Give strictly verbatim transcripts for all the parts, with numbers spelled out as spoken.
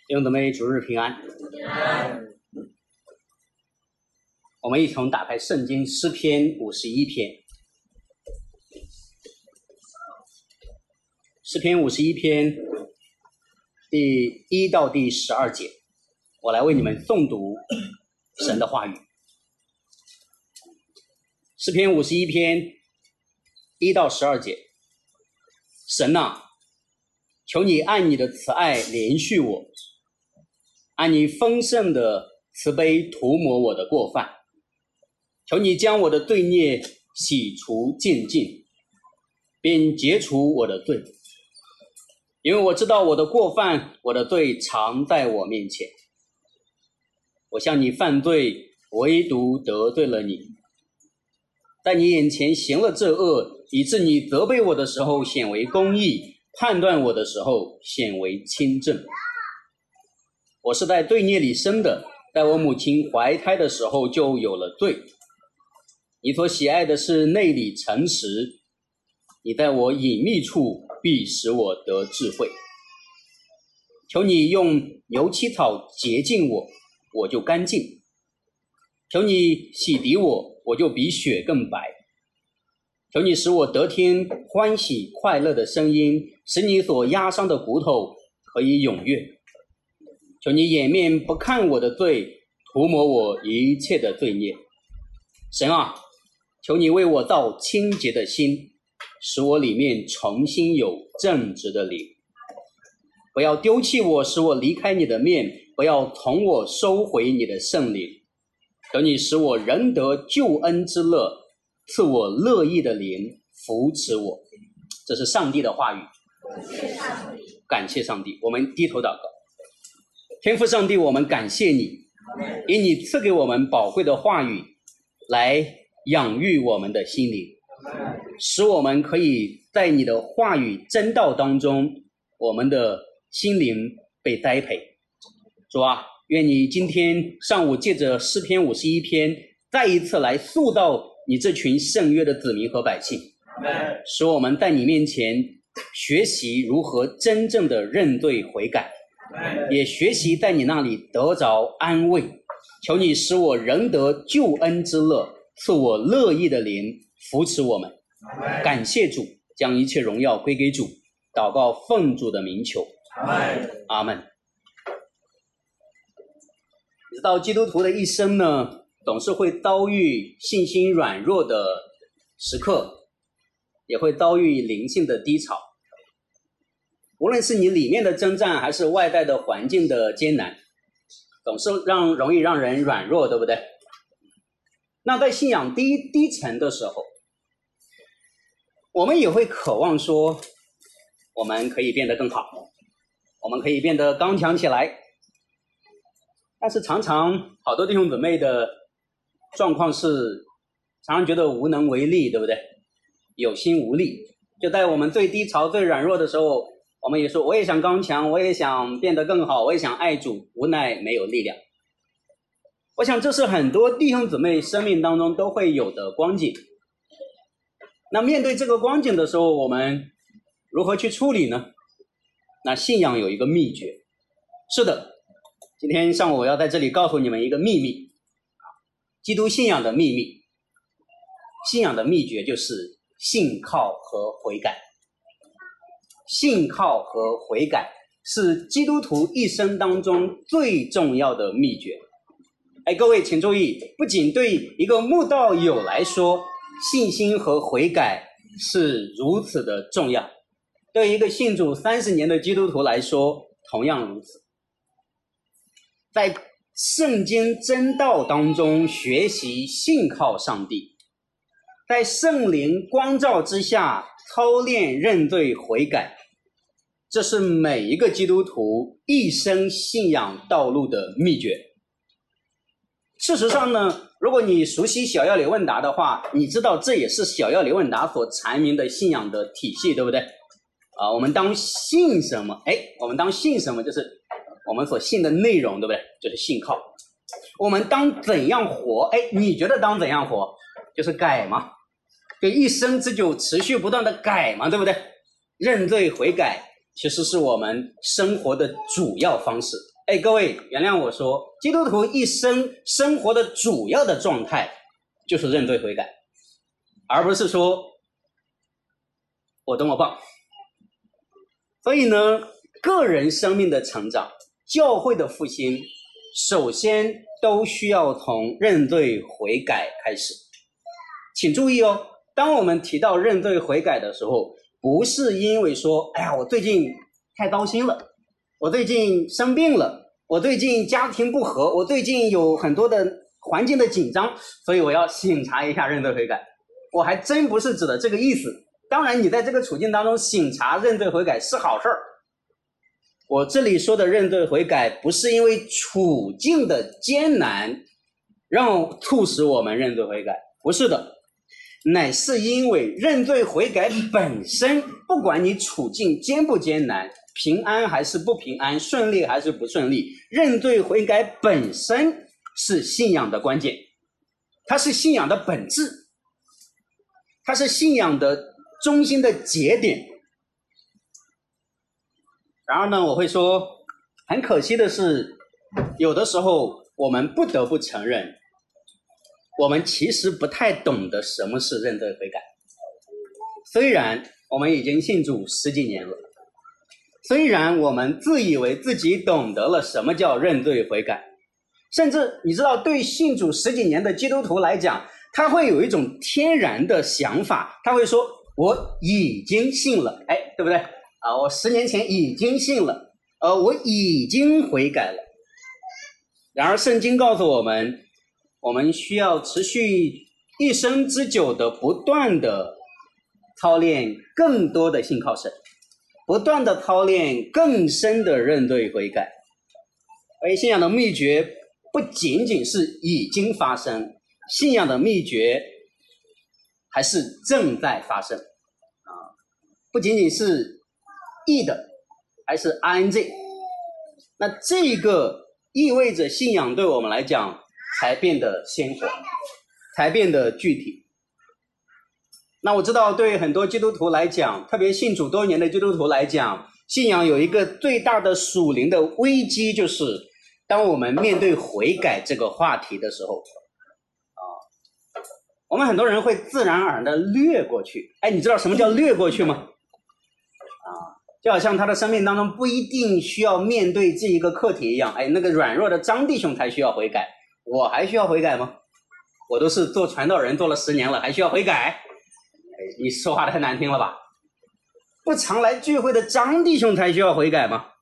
弟兄姊妹，主日平安。 平安。 我们一同打开圣经诗篇五十一篇。诗篇五十一篇第一到第十二节，我来为你们诵读神的话语。诗篇五十一篇一到十二节，神啊，求你按你的慈爱怜恤我，按你丰盛的慈悲涂抹我的过犯，求你将我的罪孽洗除净尽，并解除我的罪，因为我知道我的过犯，我的罪常在我面前。我向你犯罪，唯独得罪了你，在你眼前行了这恶，以致你责备我的时候显为公义，判断我的时候显为清正。我是在罪孽里生的，在我母亲怀胎的时候就有了罪。你所喜爱的是内里诚实，你在我隐秘处必使我得智慧。求你用油漆草洁净我，我就干净；求你洗涤我，我就比雪更白。求你使我得听欢喜快乐的声音，使你所压伤的骨头可以踊跃。求你掩面不看我的罪，涂抹我一切的罪孽。神啊，求你为我造清洁的心，使我里面重新有正直的灵。不要丢弃我，使我离开你的面，不要从我收回你的圣灵。求你使我仍得救恩之乐，赐我乐意的灵，扶持我。这是上帝的话语。感谢上帝，我们低头祷告。天父上帝，我们感谢你，因你赐给我们宝贵的话语来养育我们的心灵，使我们可以在你的话语真道当中，我们的心灵被栽培。主啊，愿你今天上午借着诗篇五十一篇再一次来塑造你这群圣约的子民和百姓，使我们在你面前学习如何真正的认罪悔改，也学习在你那里得着安慰。求你使我仍得救恩之乐，赐我乐意的灵，扶持我们。感谢主，将一切荣耀归给主。祷告奉主的名求，阿们。知道基督徒的一生呢，总是会遭遇信心软弱的时刻，也会遭遇灵性的低潮。无论是你里面的征战，还是外在的环境的艰难，总是让容易让人软弱，对不对？那在信仰低低沉的时候，我们也会渴望说，我们可以变得更好，我们可以变得刚强起来。但是常常好多弟兄姊妹的状况是，常常觉得无能为力，对不对？有心无力。就在我们最低潮、最软弱的时候，我们也说，我也想刚强，我也想变得更好，我也想爱主，无奈没有力量。我想这是很多弟兄姊妹生命当中都会有的光景。那面对这个光景的时候，我们如何去处理呢？那信仰有一个秘诀。是的，今天上午我要在这里告诉你们一个秘密，基督信仰的秘密。信仰的秘诀就是信靠和悔改。信靠和悔改是基督徒一生当中最重要的秘诀。哎，各位请注意，不仅对一个慕道友来说，信心和悔改是如此的重要，对一个信主三十年的基督徒来说同样如此。在圣经真道当中学习信靠上帝，在圣灵光照之下操练认罪悔改，这是每一个基督徒一生信仰道路的秘诀。事实上呢，如果你熟悉小要理问答的话，你知道这也是小要理问答所阐明的信仰的体系，对不对？啊，我们当信什么？哎，我们当信什么？就是我们所信的内容，对不对？就是信靠。我们当怎样活？哎，你觉得当怎样活？就是改嘛，就一生之久持续不断的改嘛，对不对？认罪悔改其实是我们生活的主要方式。 哎，各位原谅我说，基督徒一生生活的主要的状态就是认罪悔改，而不是说我多么棒。所以呢，个人生命的成长，教会的复兴，首先都需要从认罪悔改开始。请注意哦，当我们提到认罪悔改的时候，不是因为说，哎呀，我最近太糟心了，我最近生病了，我最近家庭不和，我最近有很多的环境的紧张，所以我要省察一下认罪悔改。我还真不是指的这个意思。当然你在这个处境当中省察认罪悔改是好事儿。我这里说的认罪悔改不是因为处境的艰难让促使我们认罪悔改，不是的，乃是因为认罪悔改本身，不管你处境艰不艰难，平安还是不平安，顺利还是不顺利，认罪悔改本身是信仰的关键，它是信仰的本质，它是信仰的中心的节点。然而呢，我会说，很可惜的是，有的时候我们不得不承认，我们其实不太懂得什么是认罪悔改。虽然我们已经信主十几年了，虽然我们自以为自己懂得了什么叫认罪悔改，甚至你知道，对信主十几年的基督徒来讲，他会有一种天然的想法，他会说我已经信了，哎，对不对啊？我十年前已经信了，呃，我已经悔改了。然而圣经告诉我们，我们需要持续一生之久的不断的操练更多的信靠神，不断的操练更深的认罪悔改。而信仰的秘诀不仅仅是已经发生，信仰的秘诀还是正在发生啊，不仅仅是 E 的，还是 I N G。 那这个意味着信仰对我们来讲才变得鲜活，才变得具体。那我知道对很多基督徒来讲，特别信主多年的基督徒来讲，信仰有一个最大的属灵的危机，就是当我们面对悔改这个话题的时候啊，我们很多人会自然而然的略过去。哎，你知道什么叫略过去吗？啊，就好像他的生命当中不一定需要面对这一个课题一样。哎，那个软弱的张弟兄才需要悔改，我还需要悔改吗？我都是做传道人做了十年了，还需要悔改？你说话太难听了吧？不常来聚会的张弟兄才需要悔改吗？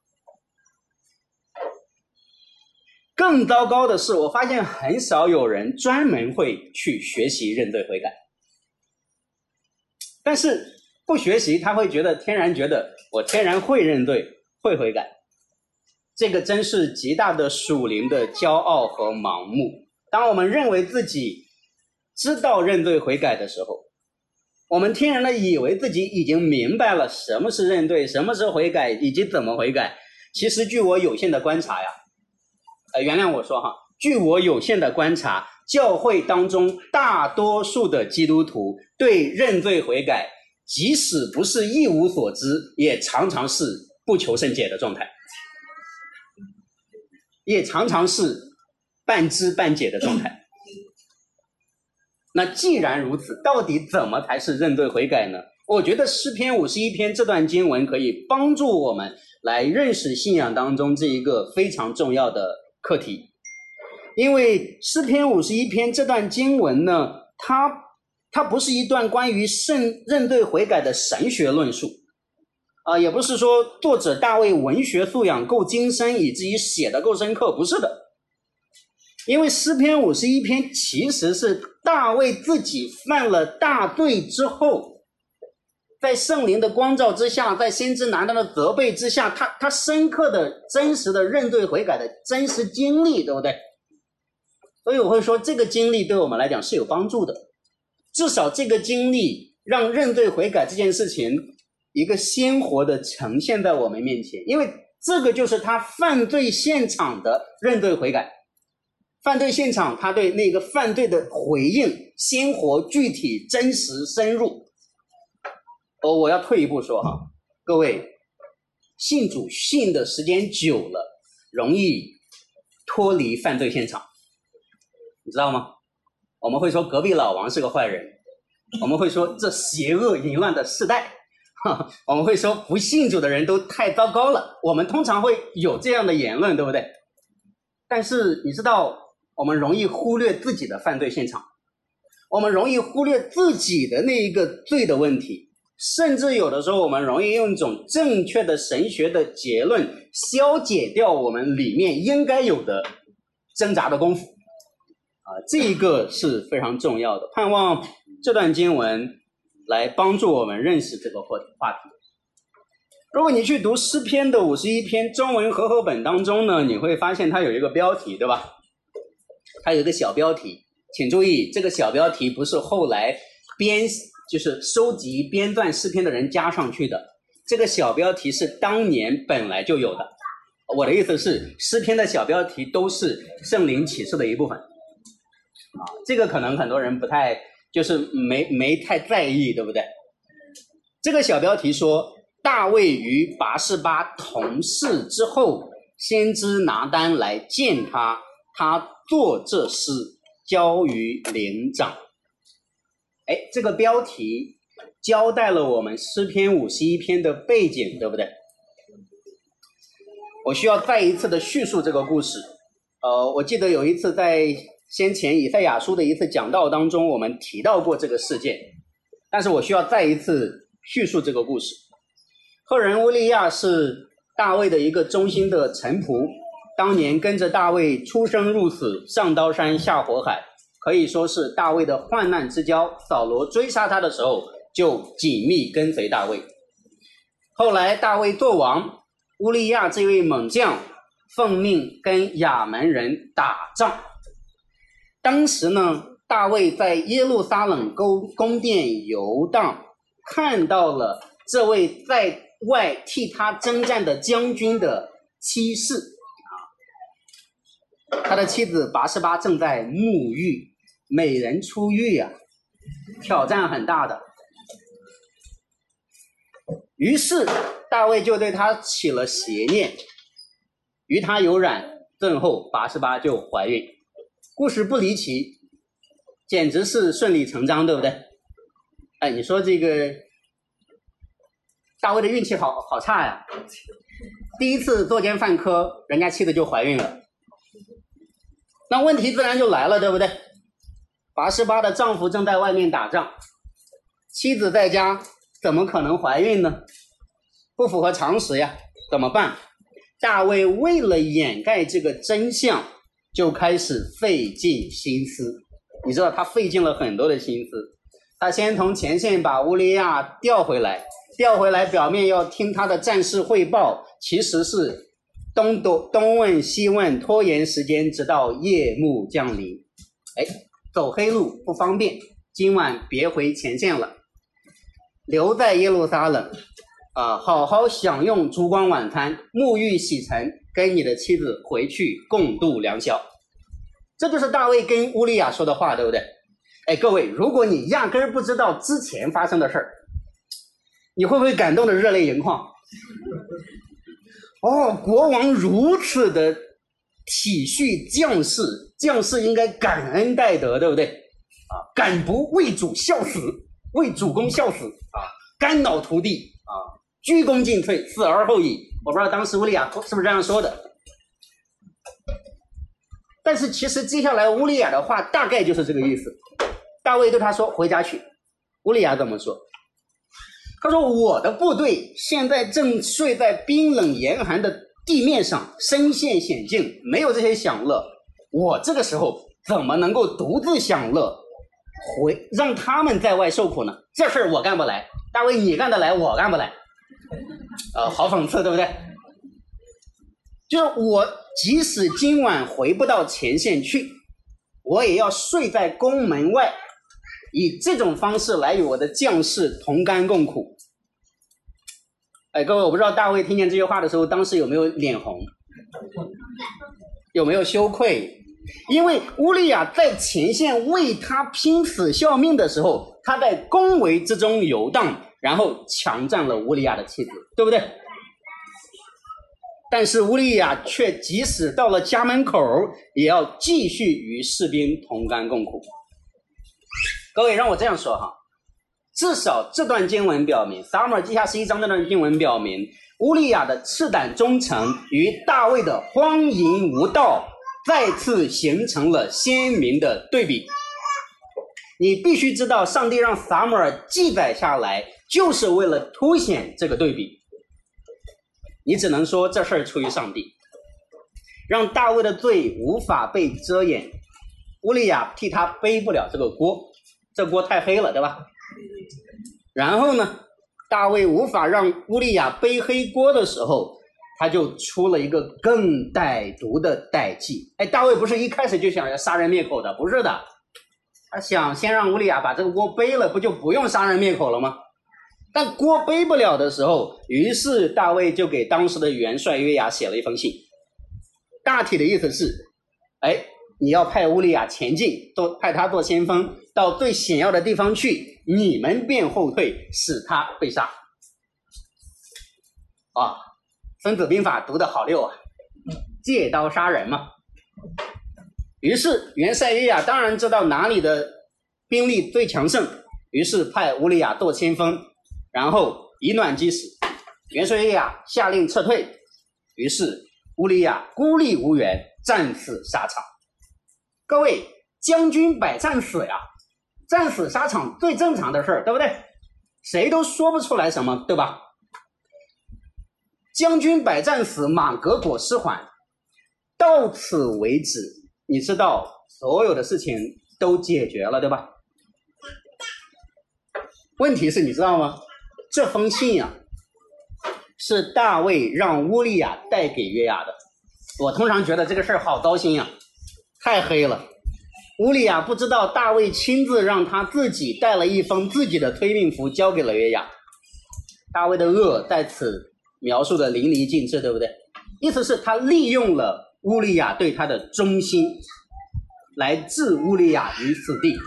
更糟糕的是，我发现很少有人专门会去学习认罪悔改，但是不学习，他会觉得天然觉得我天然会认罪会悔改，这个真是极大的属灵的骄傲和盲目。当我们认为自己知道认罪悔改的时候，我们天然的以为自己已经明白了什么是认罪，什么是悔改，以及怎么悔改。其实据我有限的观察呀，呃，原谅我说哈，据我有限的观察，教会当中大多数的基督徒对认罪悔改，即使不是一无所知，也常常是不求甚解的状态，也常常是半知半解的状态。那既然如此，到底怎么才是认罪悔改呢？我觉得诗篇五十一篇这段经文可以帮助我们来认识信仰当中这一个非常重要的课题。因为诗篇五十一篇这段经文呢，它它不是一段关于圣认罪悔改的神学论述啊、呃，也不是说作者大卫文学素养够精深以至于写得够深刻，不是的。因为诗篇五十一篇其实是大卫自己犯了大罪之后，在圣灵的光照之下，在先知拿单的责备之下，他他深刻的真实的认罪悔改的真实经历，对不对？所以我会说这个经历对我们来讲是有帮助的，至少这个经历让认罪悔改这件事情一个鲜活的呈现在我们面前，因为这个就是他犯罪现场的认罪悔改。犯罪现场他对那个犯罪的回应鲜活具体真实深入。哦，我要退一步说哈，各位信主信的时间久了， 容易脱离犯罪现场，你知道吗？我们会说隔壁老王是个坏人，我们会说这邪恶淫乱的世代，我们会说不信主的人都太糟糕了，我们通常会有这样的言论，对不对？但是你知道我们容易忽略自己的犯罪现场，我们容易忽略自己的那一个罪的问题，甚至有的时候我们容易用一种正确的神学的结论消解掉我们里面应该有的挣扎的功夫啊，这个是非常重要的。盼望这段经文来帮助我们认识这个话题。如果你去读诗篇的五十一篇中文和合本当中呢，你会发现它有一个标题，对吧？它有一个小标题，请注意，这个小标题不是后来编就是收集编撰诗篇的人加上去的，这个小标题是当年本来就有的。我的意思是，诗篇的小标题都是圣灵启示的一部分啊，这个可能很多人不太就是没没太在意，对不对？这个小标题说，大卫与拔示巴同事之后，先知拿单来见他，他做这事交于灵长。哎，这个标题交代了我们诗篇五十一篇的背景，对不对？我需要再一次的叙述这个故事。呃，我记得有一次在先前以赛亚书的一次讲道当中，我们提到过这个事件，但是我需要再一次叙述这个故事。赫人乌利亚是大卫的一个忠心的臣仆，当年跟着大卫出生入死，上刀山下火海，可以说是大卫的患难之交。扫罗追杀他的时候就紧密跟随大卫。后来大卫做王，乌利亚这位猛将奉命跟亚门人打仗。当时呢，大卫在耶路撒冷宫殿游荡，看到了这位在外替他征战的将军的妻室啊，他的妻子拔示巴正在沐浴，美人出浴啊，挑战很大的。于是大卫就对他起了邪念，与他有染，最后拔示巴就怀孕。故事不离奇，简直是顺理成章，对不对？哎，你说这个大卫的运气好好差呀！第一次作奸犯科，人家妻子就怀孕了。那问题自然就来了，对不对？拔示巴的丈夫正在外面打仗，妻子在家，怎么可能怀孕呢？不符合常识呀，怎么办？大卫为了掩盖这个真相，就开始费尽心思。你知道他费尽了很多的心思，他先从前线把乌利亚调回来，调回来表面要听他的战事汇报，其实是东东东问西问，拖延时间，直到夜幕降临。哎，走黑路不方便，今晚别回前线了，留在耶路撒冷啊，好好享用烛光晚餐，沐浴洗尘，跟你的妻子回去共度良宵。这就是大卫跟乌利亚说的话，对不对？哎，各位，如果你压根儿不知道之前发生的事儿，你会不会感动的热泪盈眶？哦，国王如此的体恤将士，将士应该感恩戴德，对不对？啊，敢不为主效死，为主公效死啊，肝脑涂地啊，鞠躬尽瘁，死而后已。我不知道当时乌利亚是不是这样说的，但是其实接下来乌利亚的话大概就是这个意思。大卫对他说回家去。乌利亚怎么说？他说我的部队现在正睡在冰冷严寒的地面上，身陷险境，没有这些享乐，我这个时候怎么能够独自享乐，回让他们在外受苦呢？这事儿我干不来，大卫你干得来，我干不来。呃，好讽刺，对不对？就是我即使今晚回不到前线去，我也要睡在宫门外，以这种方式来与我的将士同甘共苦。哎，各位，我不知道大卫听见这句话的时候，当时有没有脸红，有没有羞愧？因为乌利亚在前线为他拼死效命的时候，他在宫闱之中游荡，然后强占了乌利亚的妻子，对不对？ 但是乌利亚却即使到了家门口，也要继续与士兵同甘共苦。各位，让我这样说哈，至少这段经文表明，撒母耳记下十一章这段经文表明，乌利亚的赤胆忠诚与大卫的荒淫无道再次形成了鲜明的对比。你必须知道，上帝让撒母耳记载下来，就是为了凸显这个对比。你只能说这事儿出于上帝，让大卫的罪无法被遮掩，乌利亚替他背不了这个锅，这锅太黑了，对吧？然后呢，大卫无法让乌利亚背黑锅的时候，他就出了一个更歹毒的歹计。哎，大卫不是一开始就想要杀人灭口的，不是的，他想先让乌利亚把这个锅背了，不就不用杀人灭口了吗？但锅背不了的时候，于是大卫就给当时的元帅约雅写了一封信，大体的意思是，哎，你要派乌利亚前进，都派他做先锋，到最险要的地方去，你们便后退，使他被杀。啊，孙子兵法读得好溜啊，借刀杀人嘛。于是元帅约雅当然知道哪里的兵力最强盛，于是派乌利亚做先锋，然后以卵击石。元帅约雅下令撤退，于是乌利亚孤立无援，战死沙场。各位，将军百战死呀，战死沙场最正常的事儿，对不对？谁都说不出来什么，对吧？将军百战死，马革裹尸还，到此为止，你知道所有的事情都解决了，对吧？问题是你知道吗？这封信啊，是大卫让乌利亚带给约雅的。我通常觉得这个事儿好糟心啊，太黑了。乌利亚不知道大卫亲自让他自己带了一封自己的推命符交给了约雅。大卫的恶在此描述的淋漓尽致，对不对？意思是他利用了乌利亚对他的忠心，来置乌利亚于死地。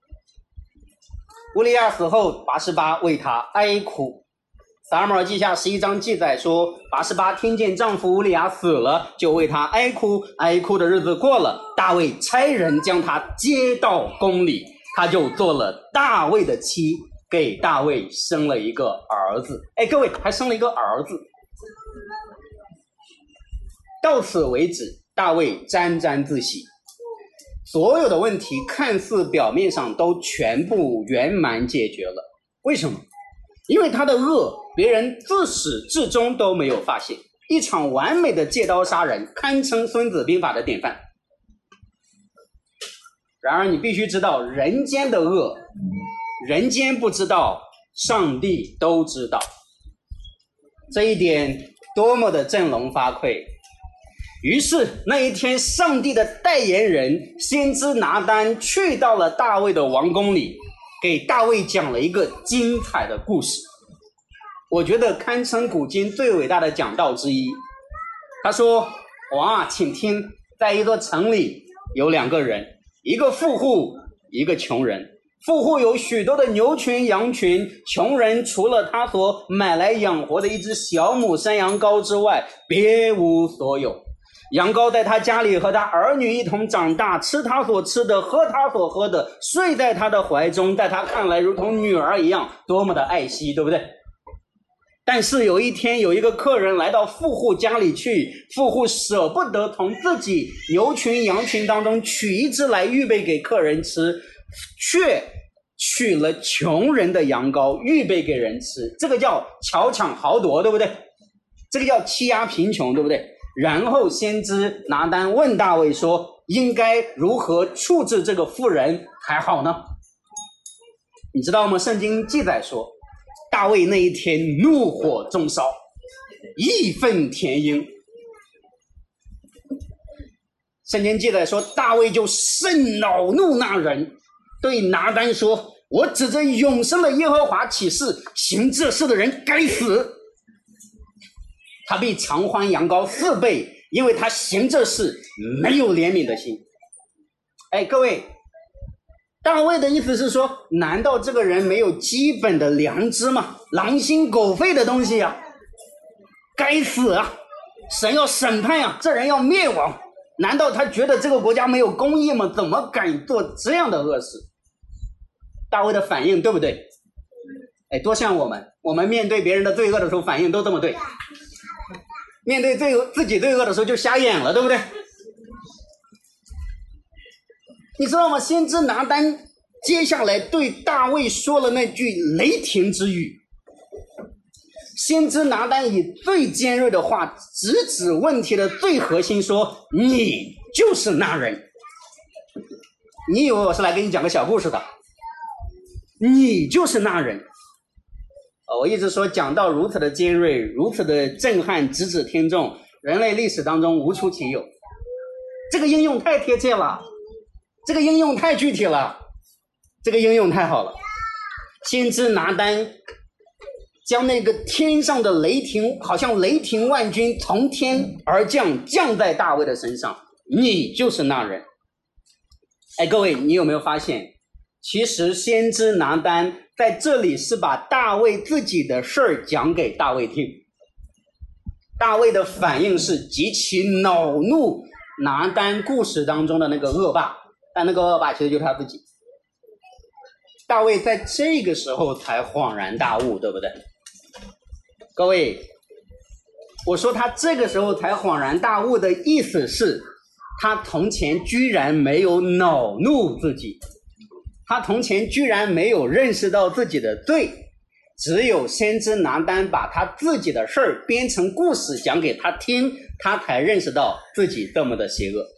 乌利亚死后，拔示巴为他哀哭。撒母耳记下十一章记载说，拔示巴听见丈夫乌利亚死了，就为他哀哭。哀哭的日子过了，大卫差人将他接到宫里，他就做了大卫的妻，给大卫生了一个儿子。哎，各位，还生了一个儿子。到此为止，大卫沾沾自喜，所有的问题看似表面上都全部圆满解决了。为什么？因为他的恶别人自始至终都没有发现，一场完美的借刀杀人，堪称孙子兵法的典范。然而你必须知道，人间的恶，人间不知道，上帝都知道，这一点多么的振聋发聩。于是那一天，上帝的代言人先知拿单去到了大卫的王宫里，给大卫讲了一个精彩的故事，我觉得堪称古今最伟大的讲道之一。他说，王啊，请听，在一座城里有两个人，一个富户，一个穷人。富户有许多的牛群羊群，穷人除了他所买来养活的一只小母山羊羔之外，别无所有。羊羔在他家里和他儿女一同长大，吃他所吃的，喝他所喝的，睡在他的怀中，在他看来如同女儿一样，多么的爱惜，对不对？但是有一天，有一个客人来到富户家里去，富户舍不得从自己牛群羊群当中取一只来预备给客人吃，却取了穷人的羊羔预备给人吃，这个叫巧抢豪夺，对不对？这个叫欺压贫穷，对不对？然后先知拿单问大卫说，应该如何处置这个妇人才好呢？你知道吗？圣经记载说，大卫那一天怒火中烧，义愤填膺。圣经记载说，大卫就甚恼怒那人，对拿单说，我指着永生的耶和华起誓，行这事的人该死，他必偿还羊羔四倍，因为他行这事没有怜悯的心。哎，各位，大卫的意思是说，难道这个人没有基本的良知吗？狼心狗肺的东西啊，该死啊！ 神要审判啊，这人要灭亡。难道他觉得这个国家没有公义吗？怎么敢做这样的恶事？大卫的反应对不对？哎，多像我们，我们面对别人的罪恶的时候反应都这么对，面对罪恶自己罪恶的时候就瞎眼了，对不对？你知道吗？先知拿单接下来对大卫说了那句雷霆之语。先知拿单以最尖锐的话直指问题的最核心，说你就是那人。你以为我是来给你讲个小故事的？你就是那人。我一直说讲到如此的尖锐，如此的震撼，直指听众，人类历史当中无出其有。这个应用太贴切了，这个应用太具体了，这个应用太好了。先知拿单将那个天上的雷霆，好像雷霆万钧从天而降，降在大卫的身上，你就是那人。哎，各位，你有没有发现，其实先知拿单在这里是把大卫自己的事儿讲给大卫听。大卫的反应是极其恼怒拿单故事当中的那个恶霸，但那个恶霸其实就是他自己。大卫在这个时候才恍然大悟，对不对？各位，我说他这个时候才恍然大悟的意思是，他从前居然没有恼怒自己，他从前居然没有认识到自己的罪，只有先知拿单把他自己的事儿编成故事讲给他听，他才认识到自己这么的邪恶。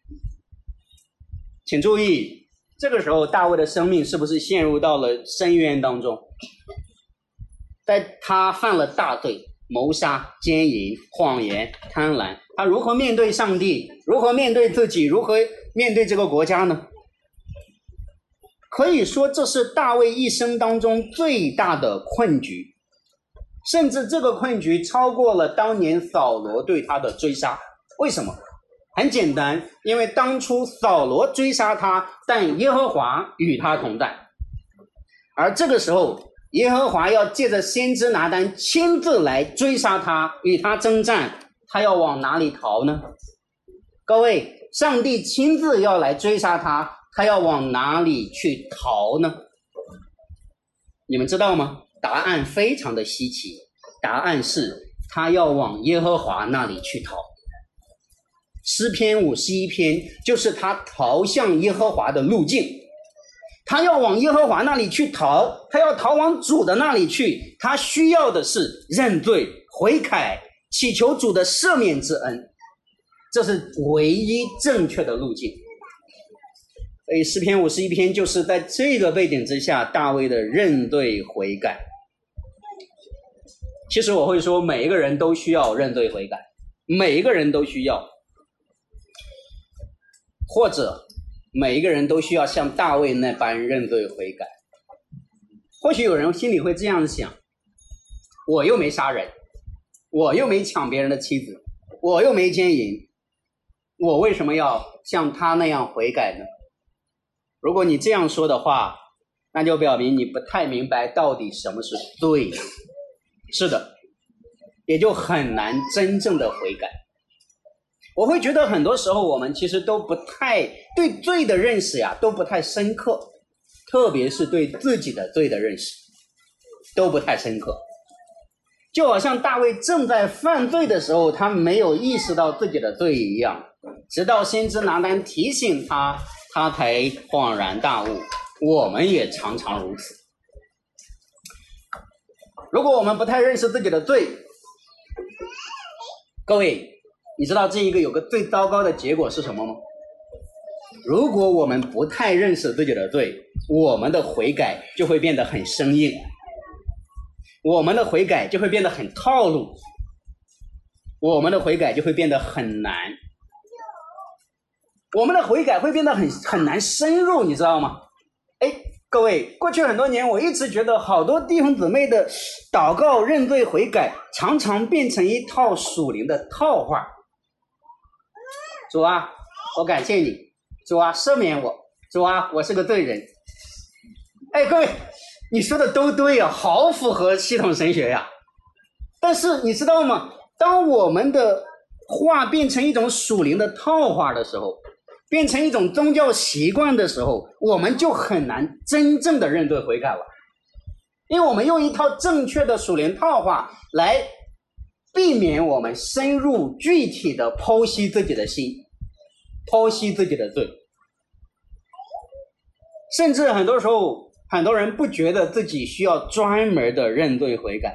请注意，这个时候大卫的生命是不是陷入到了深渊当中？在他犯了大罪，谋杀、奸淫、谎言、贪婪，他如何面对上帝？如何面对自己？如何面对这个国家呢？可以说这是大卫一生当中最大的困局，甚至这个困局超过了当年扫罗对他的追杀。为什么？很简单，因为当初扫罗追杀他，但耶和华与他同在，而这个时候耶和华要借着先知拿单亲自来追杀他，与他征战，他要往哪里逃呢？各位，上帝亲自要来追杀他，他要往哪里去逃呢？你们知道吗？答案非常的稀奇，答案是他要往耶和华那里去逃。诗篇五十一篇就是他逃向耶和华的路径，他要往耶和华那里去逃，他要逃往主的那里去，他需要的是认罪悔改，祈求主的赦免之恩，这是唯一正确的路径。所以诗篇五十一篇就是在这个背景之下大卫的认罪悔改。其实我会说每一个人都需要认罪悔改，每一个人都需要，或者每一个人都需要像大卫那般认罪悔改。或许有人心里会这样想，我又没杀人，我又没抢别人的妻子，我又没奸淫，我为什么要像他那样悔改呢？如果你这样说的话，那就表明你不太明白到底什么是罪。是的，也就很难真正的悔改。我会觉得很多时候我们其实都不太对罪的认识呀，都不太深刻，特别是对自己的罪的认识都不太深刻。就好像大卫正在犯罪的时候，他没有意识到自己的罪一样，直到先知拿单提醒他，他才恍然大悟。我们也常常如此。如果我们不太认识自己的罪，各位，你知道这一个有个最糟糕的结果是什么吗？如果我们不太认识自己的罪，我们的悔改就会变得很生硬，我们的悔改就会变得很套路，我们的悔改就会变得很难，我们的悔改会变得很很难深入，你知道吗？哎，各位，过去很多年我一直觉得好多弟兄姊妹的祷告认罪悔改常常变成一套属灵的套话。主啊，我感谢你，主啊，赦免我，主啊，我是个罪人。哎，各位，你说的都对啊，好符合系统神学呀。但是你知道吗？当我们的话变成一种属灵的套话的时候，变成一种宗教习惯的时候，我们就很难真正的认罪悔改了。因为我们用一套正确的属灵套话来避免我们深入具体的剖析自己的心，剖析自己的罪。甚至很多时候，很多人不觉得自己需要专门的认罪悔改，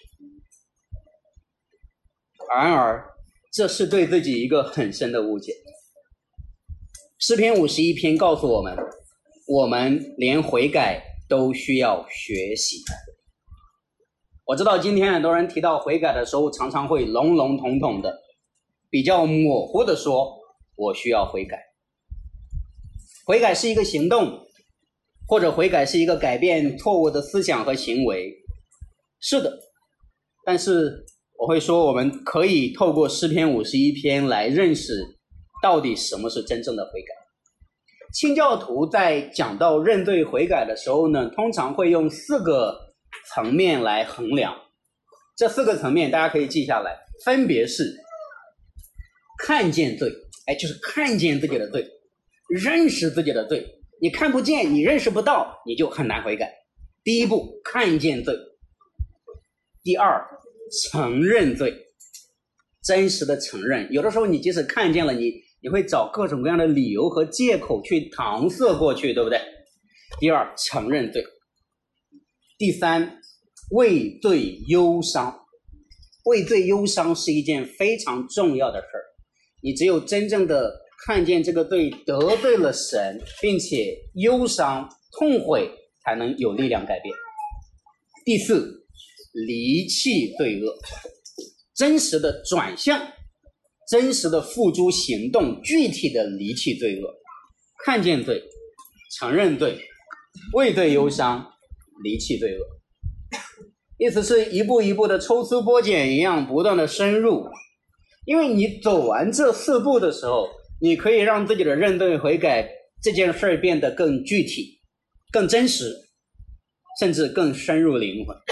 然而这是对自己一个很深的误解。诗篇五十一篇告诉我们，我们连悔改都需要学习。我知道今天很多人提到悔改的时候，常常会笼笼统统的，比较模糊的说，我需要悔改。悔改是一个行动，或者悔改是一个改变错误的思想和行为。是的，但是我会说，我们可以透过诗篇五十一篇来认识到底什么是真正的悔改。清教徒在讲到认罪悔改的时候呢，通常会用四个层面来衡量。这四个层面大家可以记下来，分别是看见罪，哎，就是看见自己的罪，认识自己的罪。你看不见，你认识不到，你就很难悔改。第一步，看见罪。第二，承认罪，真实的承认。有的时候你即使看见了，你你会找各种各样的理由和借口去搪塞过去，对不对？第二，承认罪。第三，畏罪忧伤。畏罪忧伤是一件非常重要的事儿。你只有真正的看见这个罪得罪了神，并且忧伤痛悔，才能有力量改变。第四，离弃罪恶，真实的转向，真实的付诸行动，具体的离弃罪恶。看见罪，承认罪，畏罪忧伤，离弃罪恶。意思是一步一步的抽丝剥茧一样不断的深入。因为你走完这四步的时候，你可以让自己的认罪悔改这件事变得更具体，更真实，甚至更深入灵魂。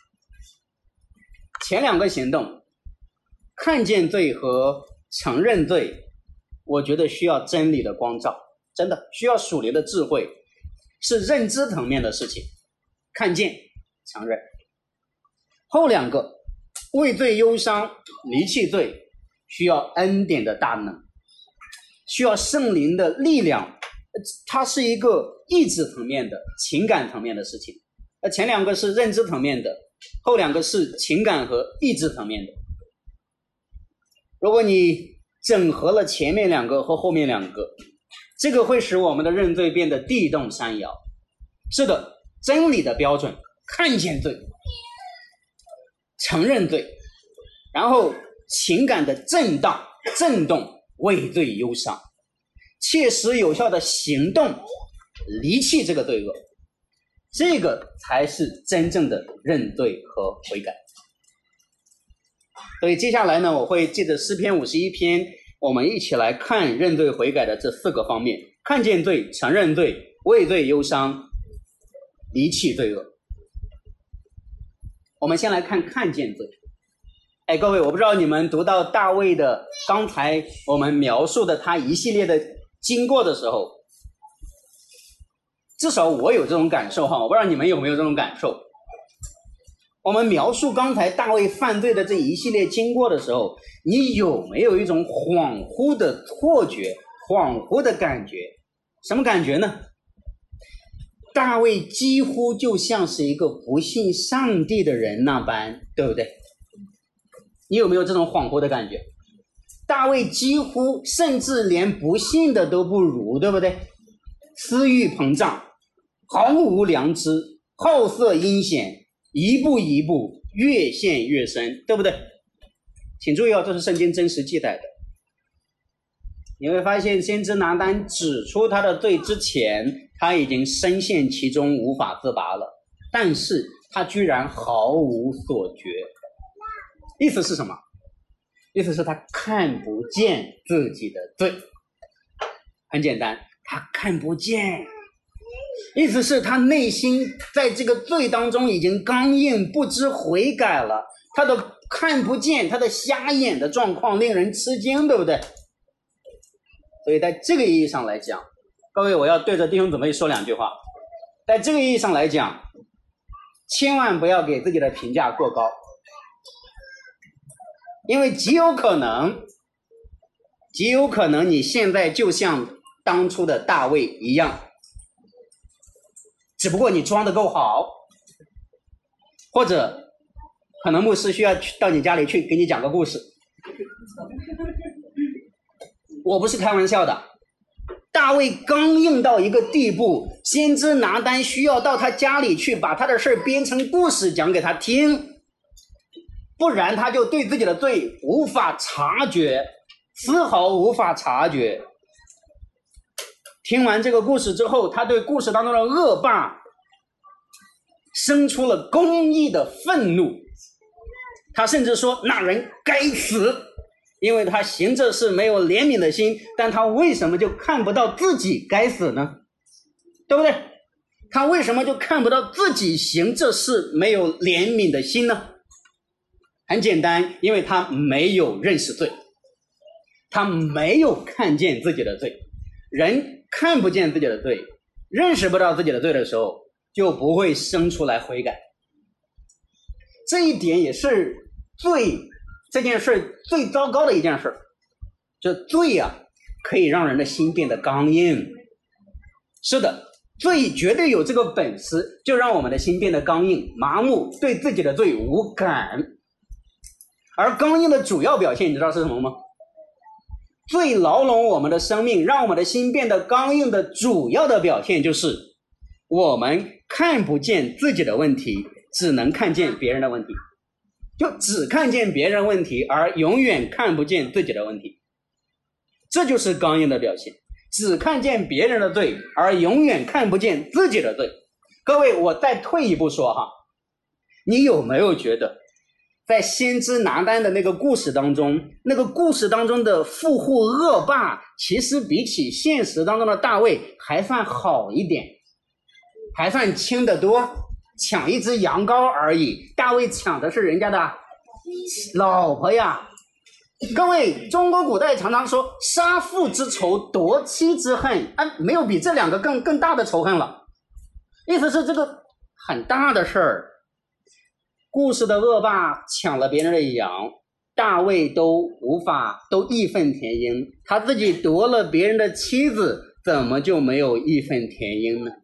前两个行动，看见罪和承认罪，我觉得需要真理的光照，真的需要属灵的智慧，是认知层面的事情。看见承认。后两个，畏罪忧伤，离弃罪，需要恩典的大能，需要圣灵的力量，它是一个意志层面的情感层面的事情。那前两个是认知层面的，后两个是情感和意志层面的。如果你整合了前面两个和后面两个，这个会使我们的认罪变得地动山摇。是的，真理的标准，看见罪，承认罪，然后情感的震荡震动，畏罪忧伤，切实有效的行动，离弃这个罪恶，这个才是真正的认罪和悔改。所以接下来呢，我会借着诗篇五十一篇，我们一起来看认罪悔改的这四个方面：看见罪，承认罪，畏罪忧伤，离弃罪恶。我们先来看看见罪。哎，各位，我不知道你们读到大卫的刚才我们描述的他一系列的经过的时候，至少我有这种感受哈，我不知道你们有没有这种感受。我们描述刚才大卫犯罪的这一系列经过的时候，你有没有一种恍惚的错觉，恍惚的感觉？什么感觉呢？大卫几乎就像是一个不信上帝的人那般，对不对？你有没有这种恍惚的感觉？大卫几乎甚至连不信的都不如，对不对？私欲膨胀，毫无良知，好色阴险，一步一步越陷越深，对不对？请注意哦，这是圣经真实记载的。你会发现先知拿单指出他的罪之前，他已经深陷其中无法自拔了，但是他居然毫无所觉。意思是什么？意思是他看不见自己的罪。很简单，他看不见。意思是他内心在这个罪当中已经刚硬，不知悔改了， 他的看不见，他的瞎眼的状况令人吃惊，对不对？所以在这个意义上来讲，各位，我要对着弟兄姊妹说两句话。在这个意义上来讲，千万不要给自己的评价过高，因为极有可能极有可能你现在就像当初的大卫一样，只不过你装得够好，或者可能牧师需要去到你家里去给你讲个故事。我不是开玩笑的，大卫刚硬到一个地步，先知拿单需要到他家里去把他的事编成故事讲给他听，不然他就对自己的罪无法察觉，丝毫无法察觉。听完这个故事之后，他对故事当中的恶霸生出了公义的愤怒，他甚至说那人该死，因为他行这事没有怜悯的心，但他为什么就看不到自己该死呢？对不对？他为什么就看不到自己行这事没有怜悯的心呢？很简单，因为他没有认识罪，他没有看见自己的罪。人看不见自己的罪，认识不到自己的罪的时候，就不会生出来悔改。这一点也是罪这件事最糟糕的一件事，这罪啊，可以让人的心变得刚硬。是的，罪绝对有这个本事，就让我们的心变得刚硬、麻木，对自己的罪无感。而刚硬的主要表现，你知道是什么吗？罪牢笼我们的生命，让我们的心变得刚硬的主要的表现，就是我们看不见自己的问题，只能看见别人的问题。就只看见别人问题，而永远看不见自己的问题，这就是刚硬的表现。只看见别人的罪，而永远看不见自己的罪。各位，我再退一步说哈，你有没有觉得在先知拿单的那个故事当中，那个故事当中的富户恶霸，其实比起现实当中的大卫还算好一点，还算轻得多，抢一只羊羔而已，大卫抢的是人家的老婆呀。各位，中国古代常常说杀父之仇，夺妻之恨，啊，没有比这两个更更大的仇恨了。意思是这个很大的事儿。故事的恶霸抢了别人的羊，大卫都无法都义愤填膺，他自己夺了别人的妻子，怎么就没有义愤填膺呢？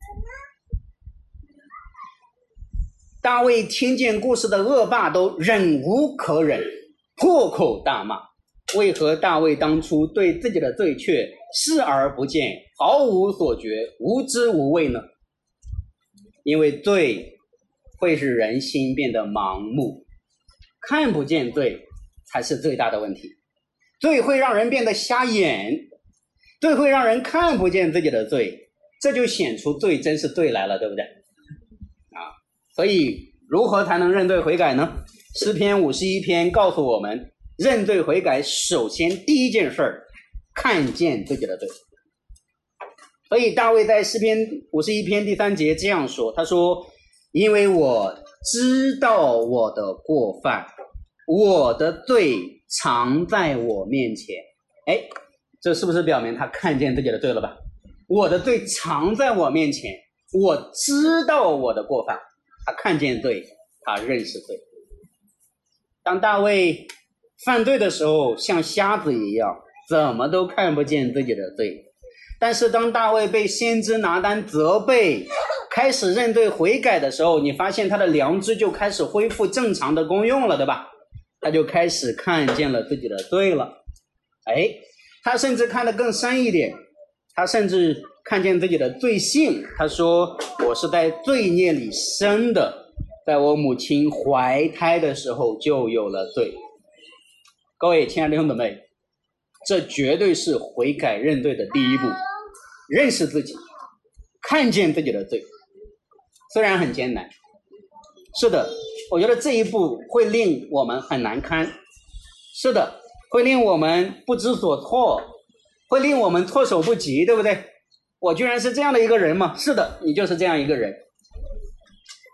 大卫听见故事的恶霸都忍无可忍，破口大骂。为何大卫当初对自己的罪却视而不见，毫无所觉，无知无畏呢？因为罪会使人心变得盲目，看不见罪才是最大的问题。罪会让人变得瞎眼，罪会让人看不见自己的罪，这就显出罪真是罪来了，对不对？啊，所以如何才能认罪悔改呢？诗篇五十一篇告诉我们，认罪悔改首先第一件事，看见自己的罪。所以大卫在诗篇五十一篇第三节这样说，他说，因为我知道我的过犯，我的罪常在我面前。哎，这是不是表明他看见自己的罪了吧？我的罪常在我面前，我知道我的过犯，他看见罪，他认识罪。当大卫犯罪的时候，像瞎子一样，怎么都看不见自己的罪。但是当大卫被先知拿单责备，开始认罪悔改的时候，你发现他的良知就开始恢复正常的功用了，对吧？他就开始看见了自己的罪了。哎，他甚至看得更深一点，他甚至看见自己的罪性。他说，我是在罪孽里生的，在我母亲怀胎的时候就有了罪。各位亲爱的弟兄姊妹，这绝对是悔改认罪的第一步，认识自己，看见自己的罪。虽然很艰难，是的，我觉得这一步会令我们很难堪，是的，会令我们不知所措，会令我们措手不及，对不对？我居然是这样的一个人吗？是的，你就是这样一个人。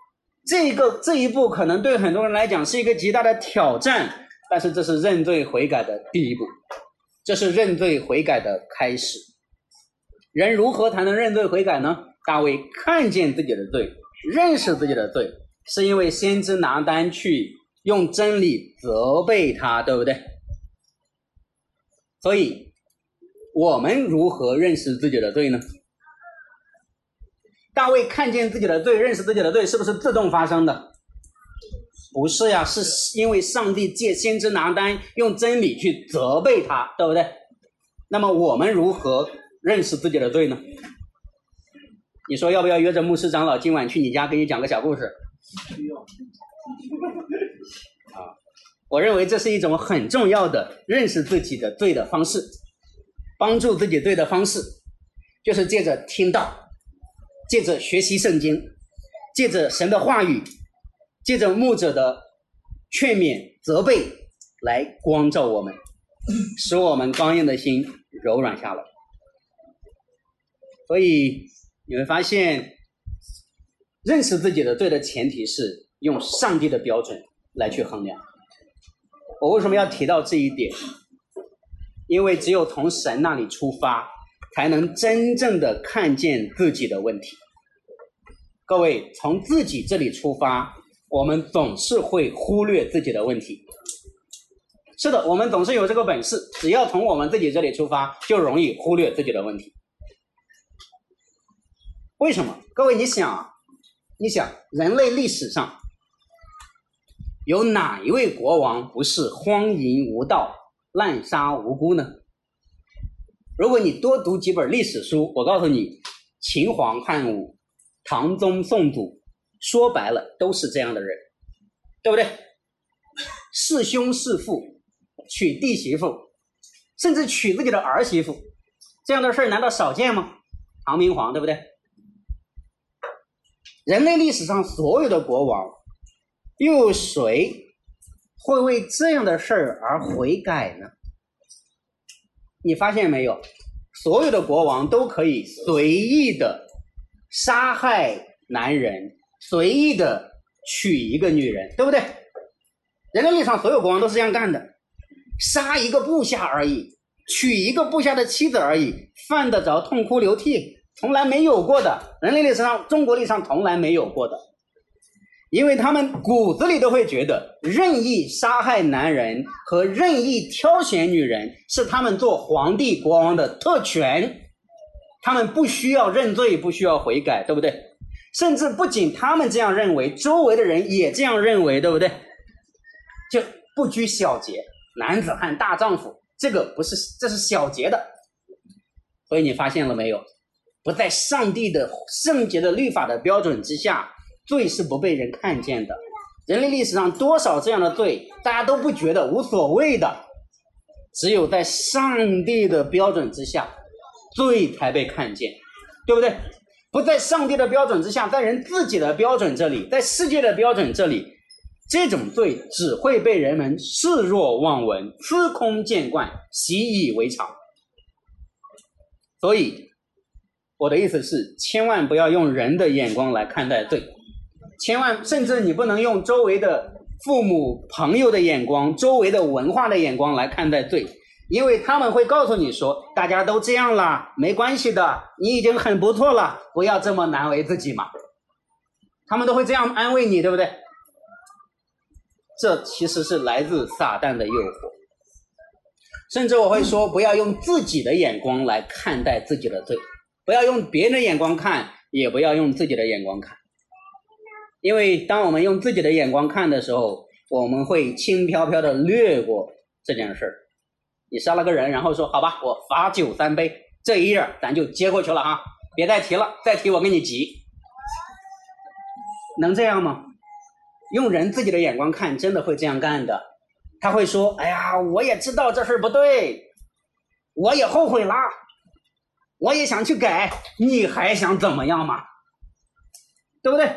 这个这一步可能对很多人来讲是一个极大的挑战，但是这是认罪悔改的第一步，这是认罪悔改的开始。人如何才能认罪悔改呢？大卫看见自己的罪，认识自己的罪，是因为先知拿单去用真理责备他，对不对？所以我们如何认识自己的罪呢？大卫看见自己的罪，认识自己的罪，是不是自动发生的？不是呀，是因为上帝借先知拿单用真理去责备他，对不对？那么我们如何认识自己的罪呢？你说要不要约着牧师长老今晚去你家给你讲个小故事？啊，我认为这是一种很重要的认识自己的罪的方式，帮助自己罪的方式，就是借着听道，借着学习圣经，借着神的话语，借着牧者的劝勉责备来光照我们，使我们刚硬的心柔软下来。所以你会发现，认识自己的罪的前提是用上帝的标准来去衡量。我为什么要提到这一点？因为只有从神那里出发，才能真正的看见自己的问题。各位，从自己这里出发，我们总是会忽略自己的问题。是的，我们总是有这个本事，只要从我们自己这里出发，就容易忽略自己的问题。为什么？各位，你想，你想，人类历史上有哪一位国王不是荒淫无道、滥杀无辜呢？如果你多读几本历史书，我告诉你，秦皇汉武、唐宗宋祖，说白了都是这样的人，对不对？弑兄弑父，娶弟媳妇，甚至娶自己的儿媳妇，这样的事难道少见吗？唐明皇，对不对？人类历史上所有的国王，又有谁会为这样的事儿而悔改呢？你发现没有？所有的国王都可以随意的杀害男人，随意的娶一个女人，对不对？人类历史上所有国王都是这样干的，杀一个部下而已，娶一个部下的妻子而已，犯得着痛哭流涕？从来没有过的，人类历史上、中国历史上从来没有过的。因为他们骨子里都会觉得任意杀害男人和任意挑选女人是他们做皇帝国王的特权，他们不需要认罪，不需要悔改，对不对？甚至不仅他们这样认为，周围的人也这样认为，对不对？就不拘小节，男子汉大丈夫，这个不是，这是小节的。所以你发现了没有？不在上帝的圣洁的律法的标准之下，罪是不被人看见的。人类历史上多少这样的罪，大家都不觉得无所谓的，只有在上帝的标准之下，罪才被看见，对不对？不在上帝的标准之下，在人自己的标准这里，在世界的标准这里，这种罪只会被人们视若罔闻，司空见惯，习以为常。所以我的意思是，千万不要用人的眼光来看待罪，千万甚至你不能用周围的父母朋友的眼光，周围的文化的眼光来看待罪，因为他们会告诉你说，大家都这样了，没关系的，你已经很不错了，不要这么难为自己嘛。他们都会这样安慰你，对不对？这其实是来自撒旦的诱惑。甚至我会说，不要用自己的眼光来看待自己的罪，不要用别人的眼光看，也不要用自己的眼光看。因为当我们用自己的眼光看的时候，我们会轻飘飘的略过这件事。你杀了个人，然后说好吧，我罚酒三杯，这一页咱就接过去了啊，别再提了，再提我跟你急。能这样吗？用人自己的眼光看，真的会这样干的。他会说，哎呀，我也知道这事不对，我也后悔啦，我也想去改，你还想怎么样嘛？对不对？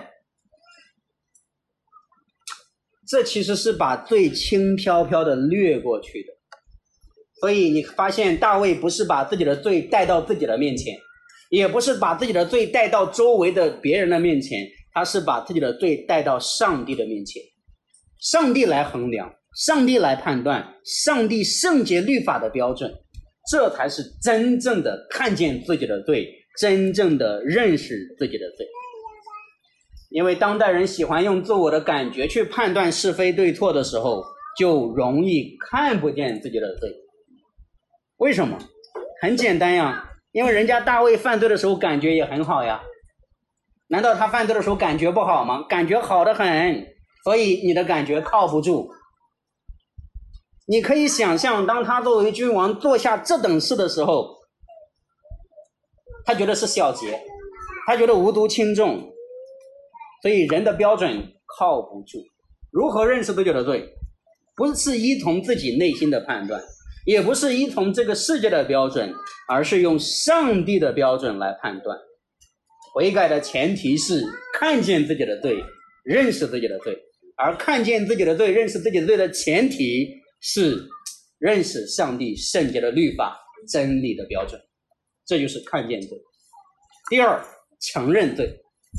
这其实是把罪轻飘飘的掠过去的。所以你发现大卫不是把自己的罪带到自己的面前，也不是把自己的罪带到周围的别人的面前， 他是把自己的罪带到上帝的面前，上帝来衡量，上帝来判断，上帝圣洁律法的标准，这才是真正的看见自己的罪，真正的认识自己的罪。因为当代人喜欢用自我的感觉去判断是非对错的时候，就容易看不见自己的罪。为什么？很简单呀，因为人家大卫犯罪的时候感觉也很好呀。难道他犯罪的时候感觉不好吗？感觉好得很，所以你的感觉靠不住。你可以想象，当他作为君王做下这等事的时候，他觉得是小节，他觉得无足轻重，所以人的标准靠不住。如何认识自己的罪？不是依从自己内心的判断，也不是依从这个世界的标准，而是用上帝的标准来判断。悔改的前提是看见自己的罪，认识自己的罪，而看见自己的罪，认识自己的罪的前提是认识上帝圣洁的律法，真理的标准，这就是看见罪。第二，承认罪。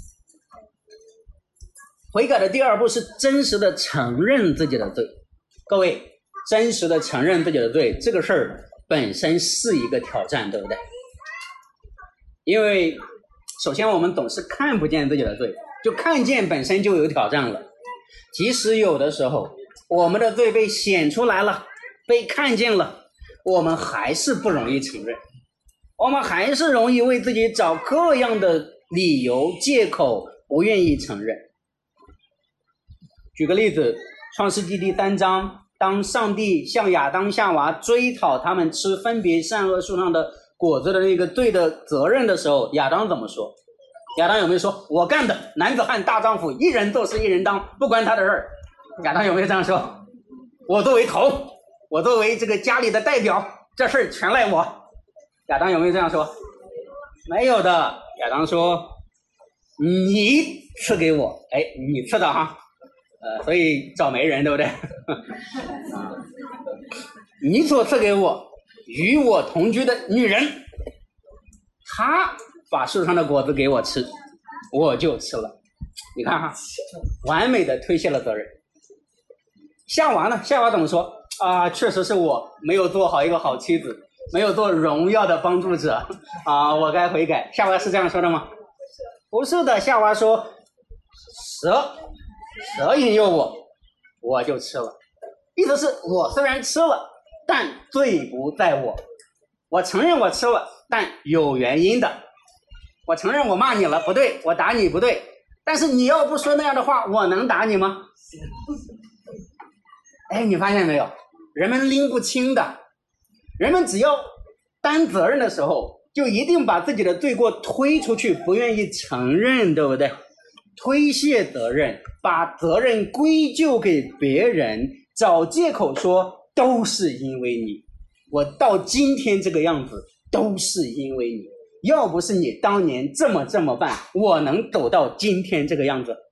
悔改的第二步是真实的承认自己的罪。各位，真实的承认自己的罪，这个事儿本身是一个挑战，对不对？因为首先我们总是看不见自己的罪，就看见本身就有挑战了。即使有的时候我们的罪被显出来了，被看见了，我们还是不容易承认，我们还是容易为自己找各样的理由借口，不愿意承认。举个例子，创世纪第三章，当上帝向亚当夏娃追讨他们吃分别善恶树上的果子的那个罪的责任的时候，亚当怎么说？亚当有没有说我干的，男子汉大丈夫，一人做事一人当，不关他的事儿？亚当有没有这样说？我作为头，我作为这个家里的代表，这事儿全赖我。亚当有没有这样说？没有的。亚当说你赐给我，哎，你赐的哈，呃，所以找媒人，对不对？啊，你所赐给我与我同居的女人，她把树上的果子给我吃，我就吃了。你看哈，完美的推卸了责任。夏娃呢？夏娃怎么说？啊，确实是我没有做好一个好妻子，没有做荣耀的帮助者啊，我该悔改。夏娃是这样说的吗？不是的，夏娃说蛇蛇引诱我，我就吃了。意思是我虽然吃了，但罪不在我，我承认我吃了，但有原因的。我承认我骂你了，不对，我打你不对，但是你要不说那样的话，我能打你吗？哎，你发现没有，人们拎不清的，人们只要担责任的时候，就一定把自己的罪过推出去，不愿意承认，对不对？推卸责任，把责任归咎给别人，找借口说都是因为你，我到今天这个样子都是因为你，要不是你当年这么这么办，我能走到今天这个样子。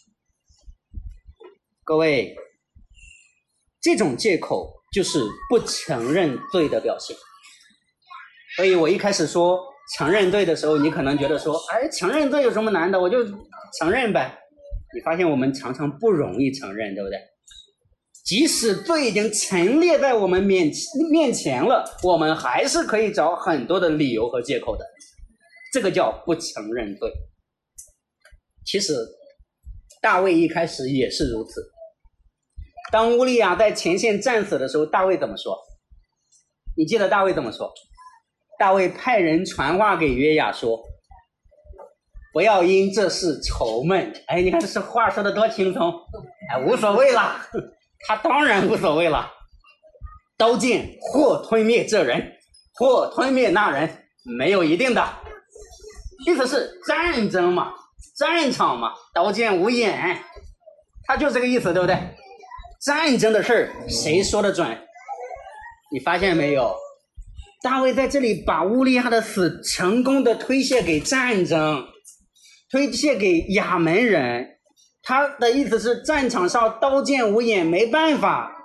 各位，这种借口就是不承认罪的表现。所以我一开始说承认罪的时候，你可能觉得说，哎，承认罪有什么难的，我就承认呗。你发现我们常常不容易承认，对不对？即使罪已经陈列在我们面面前了，我们还是可以找很多的理由和借口的。这个叫不承认罪。其实大卫一开始也是如此。当乌利亚在前线战死的时候，大卫怎么说？你记得大卫怎么说？大卫派人传话给约雅说，不要因这事愁闷。哎，你看这话说的多轻松，哎，无所谓了，他当然无所谓了。刀剑或吞灭这人，或吞灭那人，没有一定的。意思是战争嘛，战场嘛，刀剑无眼，他就这个意思，对不对？战争的事儿谁说的准？你发现没有？大卫在这里把乌利亚的死成功的推卸给战争，推卸给亚门人。他的意思是战场上刀剑无眼，没办法。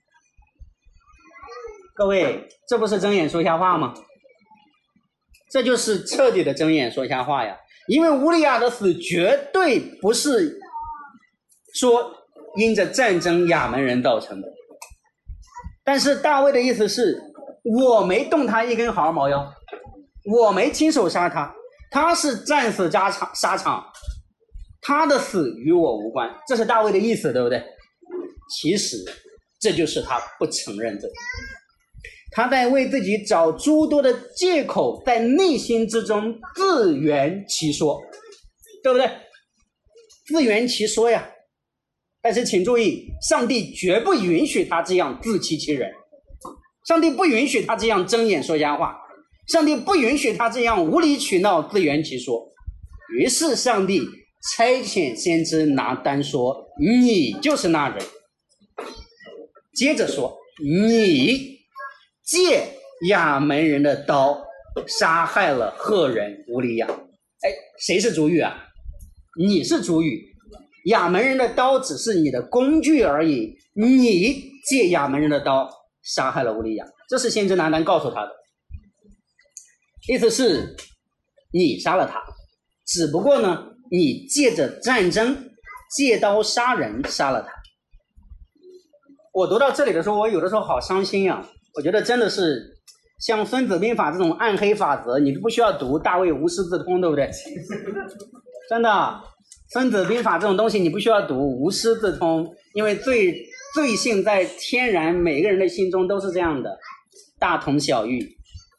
各位，这不是睁眼说瞎话吗？这就是彻底的睁眼说瞎话呀！ 因为乌利亚的死绝对不是说因着战争亚门人造成的，但是大卫的意思是，我没动他一根毫毛腰，我没亲手杀他，他是战死沙场沙场，他的死与我无关，这是大卫的意思，对不对？其实这就是他不承认罪，他在为自己找诸多的借口，在内心之中自圆其说，对不对？自圆其说呀。但是请注意，上帝绝不允许他这样自欺欺人，上帝不允许他这样睁眼说瞎话，上帝不允许他这样无理取闹自圆其说。于是上帝差遣先知拿单说，你就是那人。接着说，你借亚门人的刀杀害了赫人乌利亚。哎，谁是主语啊？你是主语，亚门人的刀只是你的工具而已，你借亚门人的刀杀害了乌利亚，这是先知拿单告诉他的，意思是你杀了他，只不过呢你借着战争借刀杀人杀了他。我读到这里的时候，我有的时候好伤心啊！我觉得真的是像孙子兵法这种暗黑法则，你不需要读大卫无师自通，对不对？真的，孙子兵法这种东西你不需要读无师自通，因为罪罪性在天然每个人的心中都是这样的，大同小异。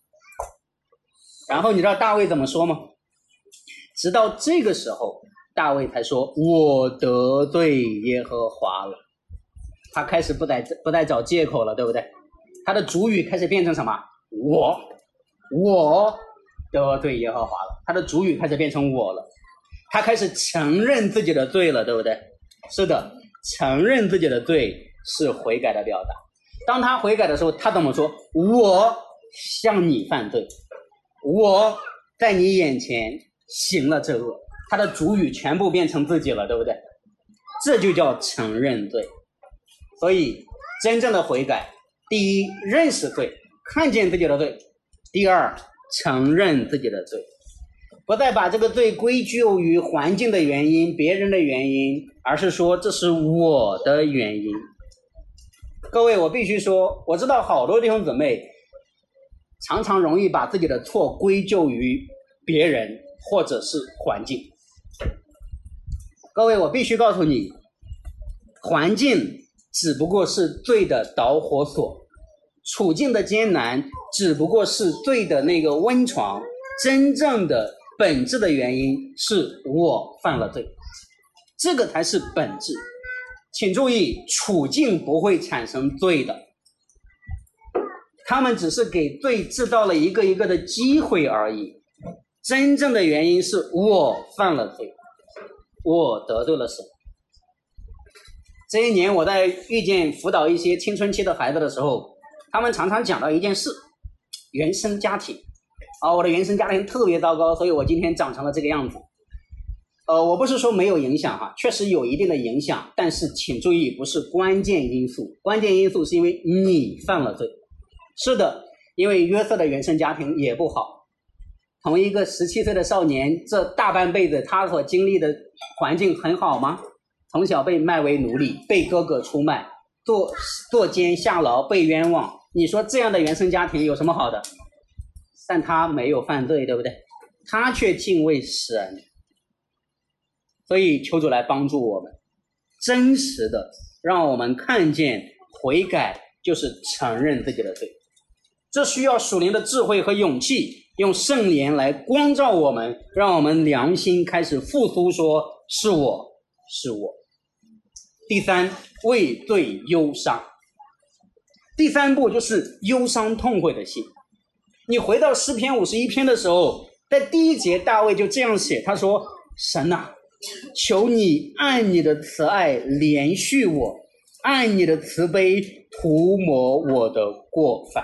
然后你知道大卫怎么说吗？直到这个时候，大卫才说：“我得罪耶和华了。”他开始不再不再找借口了，对不对？他的主语开始变成什么？我，我得罪耶和华了。他的主语开始变成我了。他开始承认自己的罪了，对不对？是的，承认自己的罪是悔改的表达。当他悔改的时候，他怎么说？我向你犯罪，我在你眼前行了这恶。他的主语全部变成自己了，对不对？这就叫承认罪。所以真正的悔改，第一，认识罪，看见自己的罪；第二，承认自己的罪，不再把这个罪归咎于环境的原因、别人的原因，而是说这是我的原因。各位，我必须说，我知道好多弟兄姊妹常常容易把自己的错归咎于别人或者是环境。各位，我必须告诉你，环境只不过是罪的导火索，处境的艰难只不过是罪的那个温床，真正的本质的原因是我犯了罪，这个才是本质。请注意，处境不会产生罪的，他们只是给罪制造了一个一个的机会而已，真正的原因是我犯了罪，我得罪了神。这一年我在遇见辅导一些青春期的孩子的时候，他们常常讲到一件事，原生家庭啊，我的原生家庭特别糟糕，所以我今天长成了这个样子。呃，我不是说没有影响哈，确实有一定的影响，但是请注意，不是关键因素，关键因素是因为你犯了罪。是的，因为约瑟的原生家庭也不好，同一个十七岁的少年，这大半辈子他所经历的环境很好吗？从小被卖为奴隶，被哥哥出卖，做做奸下牢，被冤枉，你说这样的原生家庭有什么好的？但他没有犯罪，对不对？他却敬畏神。所以求主来帮助我们，真实的让我们看见悔改就是承认自己的罪。这需要属灵的智慧和勇气，用圣言来光照我们，让我们良心开始复苏，说是我是我。第三，为罪忧伤。第三步就是忧伤痛悔的心。你回到诗篇五十一篇的时候，在第一节大卫就这样写，他说：神啊，求你按你的慈爱怜恤我，按你的慈悲涂抹我的过犯。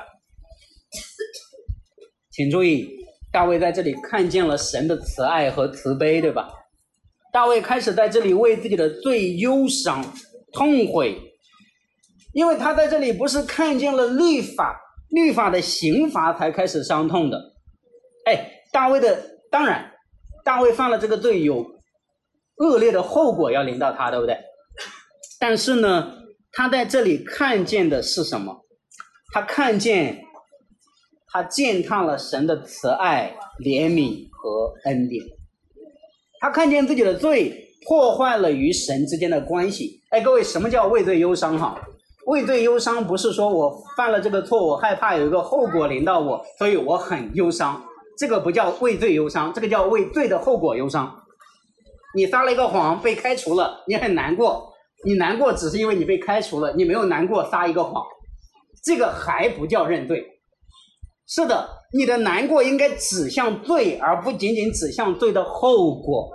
请注意，大卫在这里看见了神的慈爱和慈悲，对吧？大卫开始在这里为自己的罪忧伤痛悔，因为他在这里不是看见了律法律法的刑罚才开始伤痛的。哎，大卫的当然大卫犯了这个罪，有恶劣的后果要临到他，对不对？但是呢，他在这里看见的是什么？他看见他践踏了神的慈爱、怜悯和恩典。他看见自己的罪破坏了与神之间的关系。哎，各位，什么叫畏罪忧伤哈？畏罪忧伤不是说我犯了这个错，我害怕有一个后果临到我，所以我很忧伤。这个不叫畏罪忧伤，这个叫畏罪的后果忧伤。你撒了一个谎被开除了，你很难过，你难过只是因为你被开除了，你没有难过撒一个谎，这个还不叫认罪。是的，你的难过应该指向罪，而不仅仅指向罪的后果。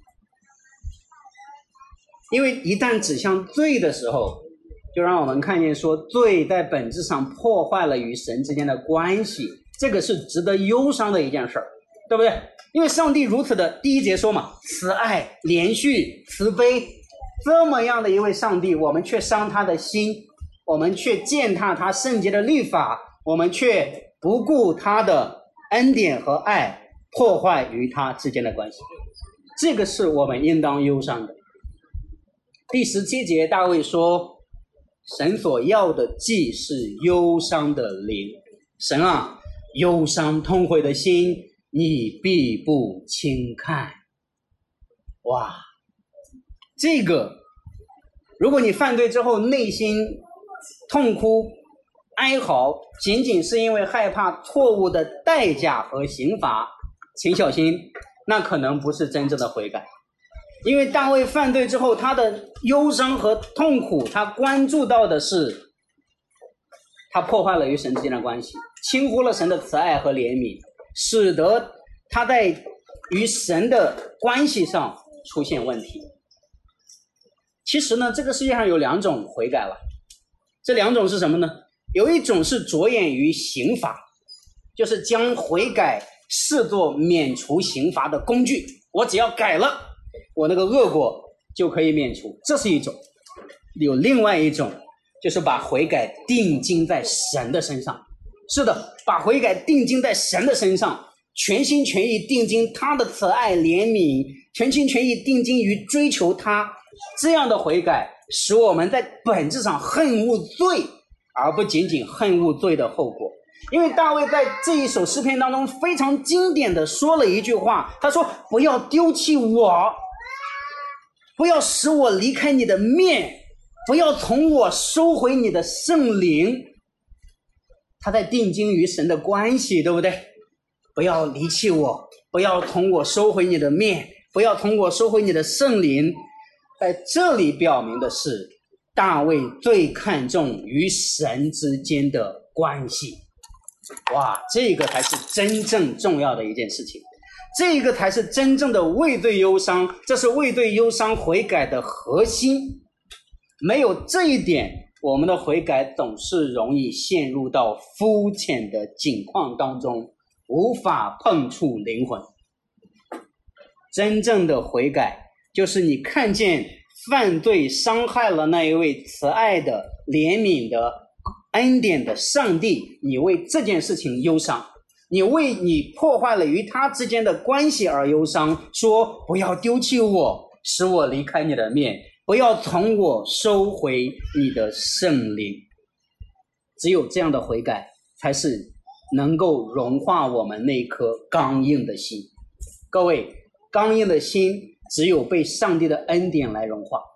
因为一旦指向罪的时候，就让我们看见说罪在本质上破坏了与神之间的关系，这个是值得忧伤的一件事儿，对不对？因为上帝如此的，第一节说嘛，慈爱、连续、慈悲，这么样的一位上帝，我们却伤他的心，我们却践踏他圣洁的律法，我们却不顾他的恩典和爱，破坏与他之间的关系，这个是我们应当忧伤的。第十七节大卫说，神所要的既是忧伤的灵，神啊，忧伤痛悔的心你必不轻看。哇，这个如果你犯罪之后内心痛哭哀嚎，仅仅是因为害怕错误的代价和刑罚，请小心，那可能不是真正的悔改。因为大卫犯罪之后，他的忧伤和痛苦，他关注到的是他破坏了与神之间的关系，轻忽了神的慈爱和怜悯，使得他在与神的关系上出现问题。其实呢，这个世界上有两种悔改了，这两种是什么呢？有一种是着眼于刑罚，就是将悔改视作免除刑罚的工具，我只要改了，我那个恶果就可以免除，这是一种。有另外一种，就是把悔改定睛在神的身上。是的，把悔改定睛在神的身上，全心全意定睛他的慈爱怜悯，全心全意定睛于追求他，这样的悔改使我们在本质上恨恶罪，而不仅仅恨恶罪的后果。因为大卫在这一首诗篇当中非常经典的说了一句话，他说，不要丢弃我，不要使我离开你的面，不要从我收回你的圣灵。他在定睛于神的关系，对不对？不要离弃我，不要从我收回你的面，不要从我收回你的圣灵。在这里表明的是大卫最看重与神之间的关系。哇，这个才是真正重要的一件事情，这个才是真正的畏罪忧伤，这是畏罪忧伤悔改的核心。没有这一点，我们的悔改总是容易陷入到肤浅的境况当中，无法碰触灵魂。真正的悔改就是你看见犯罪伤害了那一位慈爱的怜悯的恩典的上帝，你为这件事情忧伤，你为你破坏了与他之间的关系而忧伤，说不要丢弃我，使我离开你的面，不要从我收回你的圣灵。只有这样的悔改才是能够融化我们那颗刚硬的心。各位，刚硬的心只有被上帝的恩典来融化，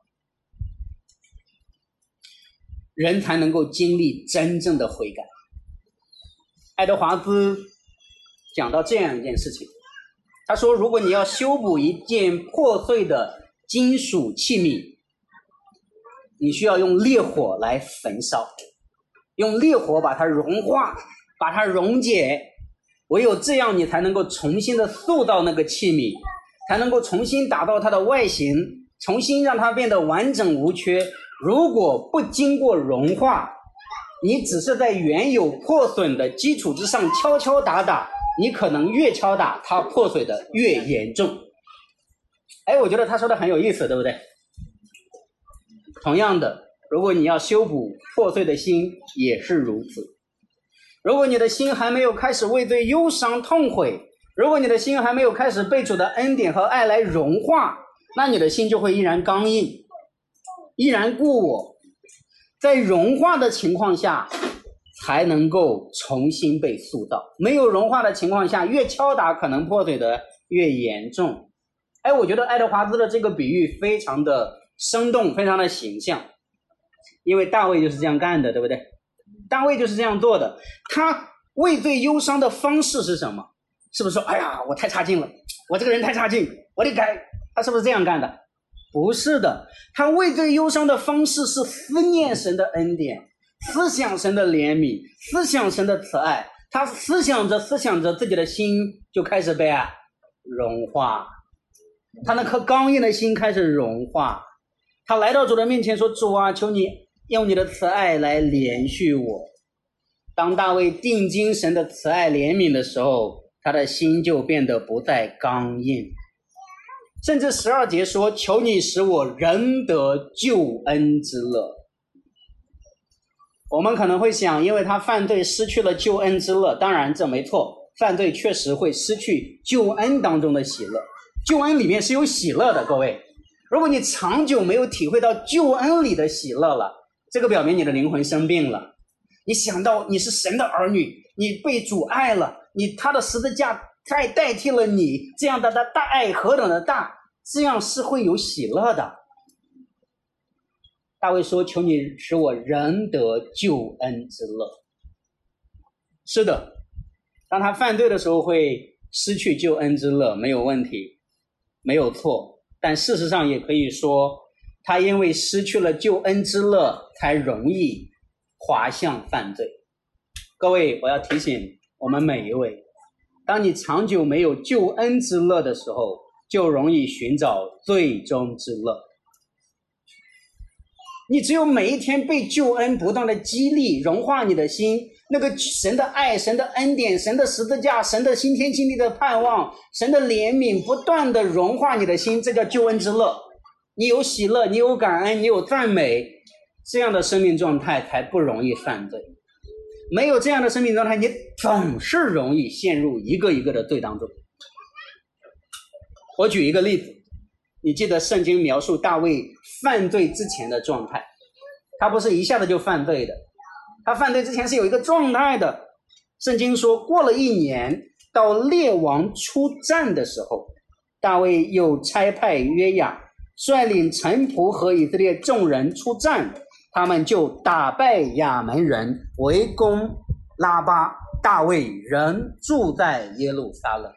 人才能够经历真正的悔改。爱德华兹讲到这样一件事情，他说，如果你要修补一件破碎的金属器皿，你需要用烈火来焚烧，用烈火把它融化，把它溶解，唯有这样你才能够重新的塑造那个器皿，才能够重新打造它的外形，重新让它变得完整无缺。如果不经过融化，你只是在原有破损的基础之上敲敲打打，你可能越敲打它破碎的越严重。哎，我觉得他说的很有意思，对不对？同样的，如果你要修补破碎的心也是如此。如果你的心还没有开始为罪忧伤痛悔， 如果你的心还没有开始被主的恩典和爱来融化，那你的心就会依然刚硬，依然故我。在融化的情况下才能够重新被塑造，没有融化的情况下，越敲打可能破碎的越严重。哎，我觉得爱德华兹的这个比喻非常的生动，非常的形象，因为大卫就是这样干的，对不对？大卫就是这样做的。他畏罪忧伤的方式是什么？是不是说哎呀我太差劲了，我这个人太差劲，我得改？他是不是这样干的？不是的，他畏罪忧伤的方式是思念神的恩典，思想神的怜悯，思想神的慈爱。他思想着思想着，自己的心就开始被爱融化，他那颗刚硬的心开始融化。他来到主的面前说，主啊，求你用你的慈爱来连续我。当大卫定睛神的慈爱怜悯的时候，他的心就变得不再刚硬。甚至十二节说，求你使我仍得救恩之乐。我们可能会想，因为他犯罪失去了救恩之乐，当然这没错，犯罪确实会失去救恩当中的喜乐，救恩里面是有喜乐的。各位，如果你长久没有体会到救恩里的喜乐了，这个表明你的灵魂生病了。你想到你是神的儿女，你被主爱了，你他的十字架再代替了你，这样的大爱何等的大，这样是会有喜乐的。大卫说，求你使我仍得救恩之乐。是的，当他犯罪的时候会失去救恩之乐，没有问题，没有错。但事实上也可以说，他因为失去了救恩之乐，才容易滑向犯罪。各位，我要提醒我们每一位，当你长久没有救恩之乐的时候，就容易寻找罪中之乐。你只有每一天被救恩不断的激励，融化你的心，那个神的爱，神的恩典，神的十字架，神的新天新地的盼望，神的怜悯不断的融化你的心，这叫救恩之乐。你有喜乐，你有感恩，你有赞美，这样的生命状态才不容易犯罪。没有这样的生命状态，你总是容易陷入一个一个的罪当中。我举一个例子，你记得圣经描述大卫犯罪之前的状态，他不是一下子就犯罪的，他犯罪之前是有一个状态的。圣经说，过了一年，到列王出战的时候，大卫又差派约押率领臣仆和以色列众人出战，他们就打败亚门人，围攻拉巴，大卫仍住在耶路撒冷。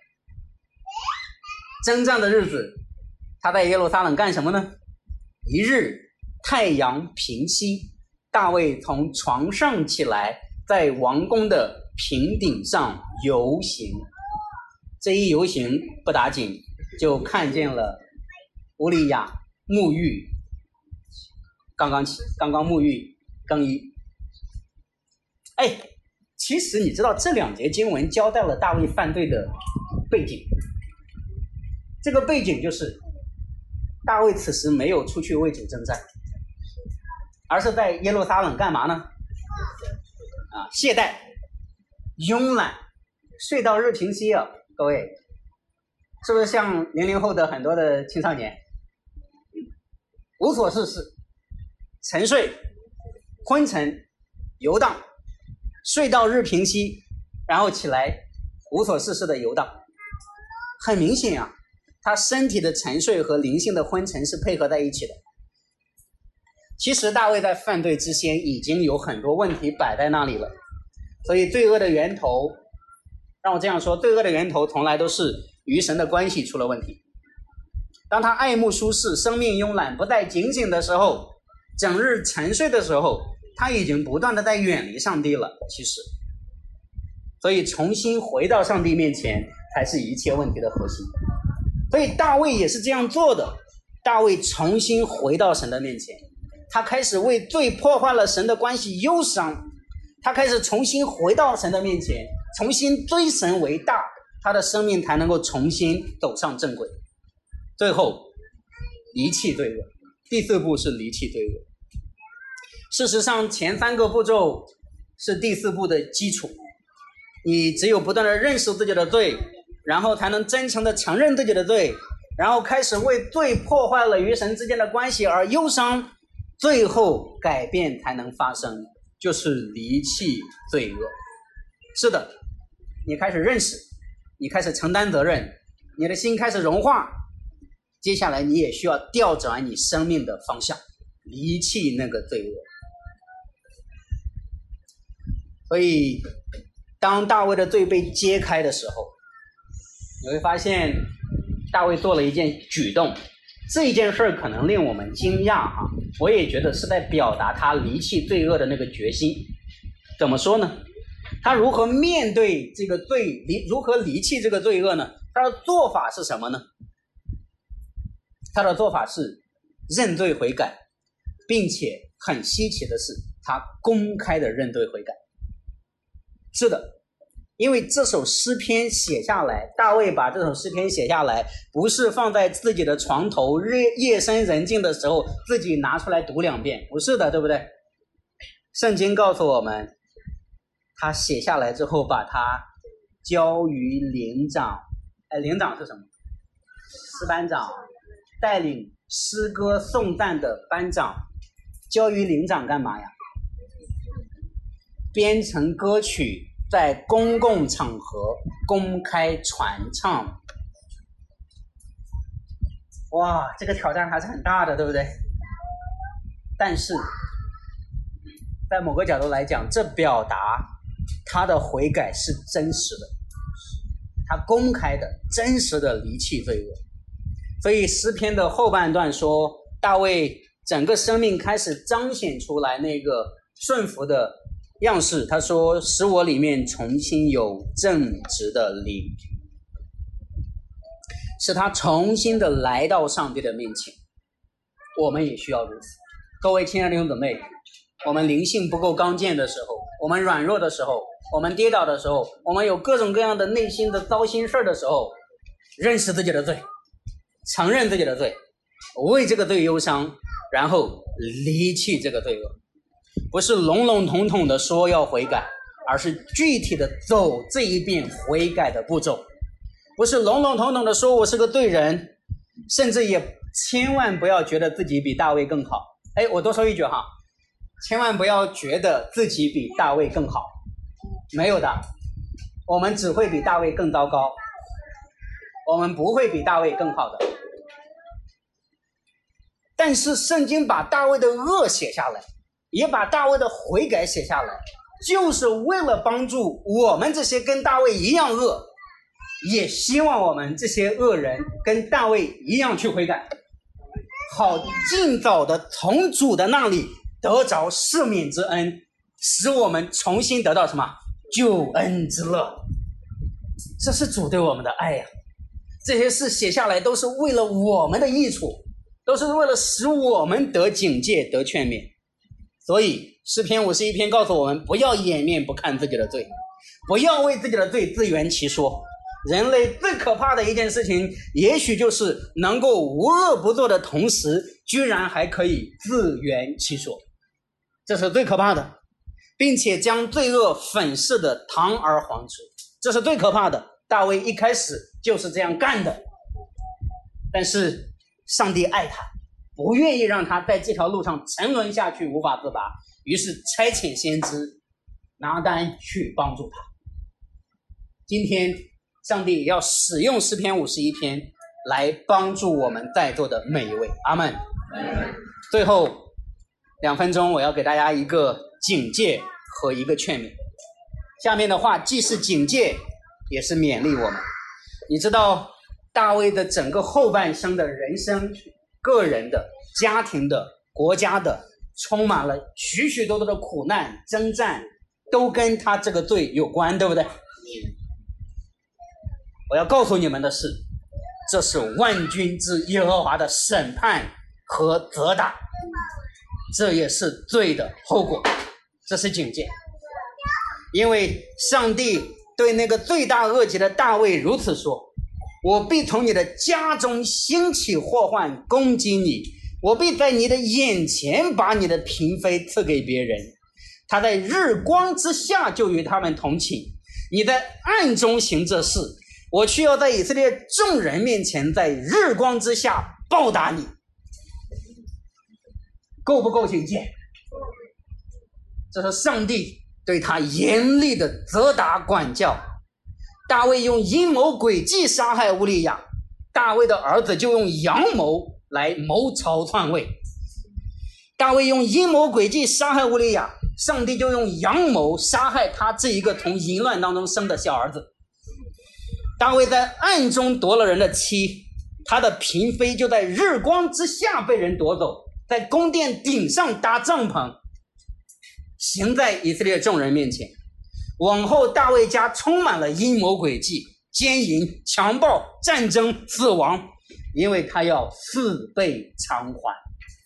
征战的日子，他在耶路撒冷干什么呢？一日太阳平西，大卫从床上起来，在王宫的平顶上游行。这一游行不打紧，就看见了乌利亚沐浴，刚刚刚刚沐浴更衣。哎，其实你知道这两节经文交代了大卫犯罪的背景。这个背景就是大卫此时没有出去为主征战，而是在耶路撒冷干嘛呢？啊，懈怠、慵懒，睡到日平西啊！各位，是不是像零零后的很多的青少年，无所事事，沉睡、昏沉、游荡，睡到日平西，然后起来无所事事的游荡？很明显啊，他身体的沉睡和灵性的昏沉是配合在一起的。其实大卫在犯罪之前已经有很多问题摆在那里了，所以罪恶的源头，让我这样说，罪恶的源头从来都是与神的关系出了问题。当他爱慕舒适，生命慵懒，不再警醒的时候，整日沉睡的时候，他已经不断的在远离上帝了。其实，所以重新回到上帝面前才是一切问题的核心。所以大卫也是这样做的，大卫重新回到神的面前，他开始为罪破坏了神的关系忧伤，他开始重新回到神的面前，重新追神为大，他的生命才能够重新走上正轨。最后离弃罪恶，第四步是离弃罪恶。事实上前三个步骤是第四步的基础，你只有不断的认识自己的罪， 然后才能真诚的承认自己的罪，然后开始为罪破坏了与神之间的关系而忧伤，最后改变才能发生，就是离弃罪恶。是的，你开始认识，你开始承担责任，你的心开始融化，接下来你也需要调转你生命的方向，离弃那个罪恶。所以当大卫的罪被揭开的时候，你会发现大卫做了一件举动，这一件事可能令我们惊讶哈，我也觉得是在表达他离弃罪恶的那个决心。怎么说呢？他如何面对这个罪，如何离弃这个罪恶呢？他的做法是什么呢？他的做法是认罪悔改，并且很稀奇的是，他公开的认罪悔改。是的，因为这首诗篇写下来，大卫把这首诗篇写下来，不是放在自己的床头，夜深人静的时候自己拿出来读两遍，不是的，对不对？圣经告诉我们，他写下来之后，把它交于灵长，哎，灵长是什么？诗班长，带领诗歌颂赞的班长，交于灵长干嘛呀？编成歌曲，在公共场合公开传唱。哇，这个挑战还是很大的，对不对？但是在某个角度来讲，这表达他的悔改是真实的，他公开的真实的离弃罪恶。所以诗篇的后半段说，大卫整个生命开始彰显出来那个顺服的样式。他说，使我里面重新有正直的灵，使他重新的来到上帝的面前。我们也需要如此。各位亲爱的弟兄姊妹，我们灵性不够刚健的时候，我们软弱的时候，我们跌倒的时候，我们有各种各样的内心的糟心事的时候，认识自己的罪，承认自己的罪，为这个罪忧伤，然后离弃这个罪恶。不是笼笼统统的说要悔改，而是具体的走这一遍悔改的步骤。不是笼笼统统的说我是个罪人，甚至也千万不要觉得自己比大卫更好。哎，我多说一句哈，千万不要觉得自己比大卫更好，没有的，我们只会比大卫更糟糕，我们不会比大卫更好的。但是圣经把大卫的恶写下来，也把大卫的悔改写下来，就是为了帮助我们这些跟大卫一样恶，也希望我们这些恶人跟大卫一样去悔改，好尽早的从主的那里得着赦免之恩，使我们重新得到什么？救恩之乐。这是主对我们的爱呀、啊！这些事写下来都是为了我们的益处，都是为了使我们得警戒得劝勉。所以诗篇五十一篇告诉我们，不要掩面不看自己的罪，不要为自己的罪自圆其说。人类最可怕的一件事情，也许就是能够无恶不作的同时，居然还可以自圆其说，这是最可怕的，并且将罪恶粉饰的堂而皇之，这是最可怕的。大卫一开始就是这样干的，但是上帝爱他，不愿意让他在这条路上沉沦下去无法自拔，于是差遣先知拿单去帮助他。今天上帝要使用诗篇五十一篇来帮助我们在座的每一位，阿们。最后两分钟，我要给大家一个警戒和一个劝勉。下面的话既是警戒也是勉励我们。你知道大卫的整个后半生的人生，个人的、家庭的、国家的，充满了许许多多的苦难征战，都跟他这个罪有关，对不对？我要告诉你们的是，这是万军之耶和华的审判和责打，这也是罪的后果，这是警戒。因为上帝对那个罪大恶极的大卫如此说，我必从你的家中兴起祸患攻击你，我必在你的眼前把你的嫔妃赐给别人，他在日光之下就与他们同寝，你在暗中行这事， 我却要在以色列众人面前，在日光之下报答你。够不够警戒？这是上帝对他严厉的责打管教。大卫用阴谋诡计杀害乌利亚，大卫的儿子就用阳谋来谋朝篡位。大卫用阴谋诡计杀害乌利亚，上帝就用阳谋杀害他这一个从淫乱当中生的小儿子。大卫在暗中夺了人的妻，他的嫔妃就在日光之下被人夺走，在宫殿顶上搭帐篷，行在以色列众人面前。往后大卫家充满了阴谋诡计、奸淫、强暴、战争、死亡，因为他要四倍偿还。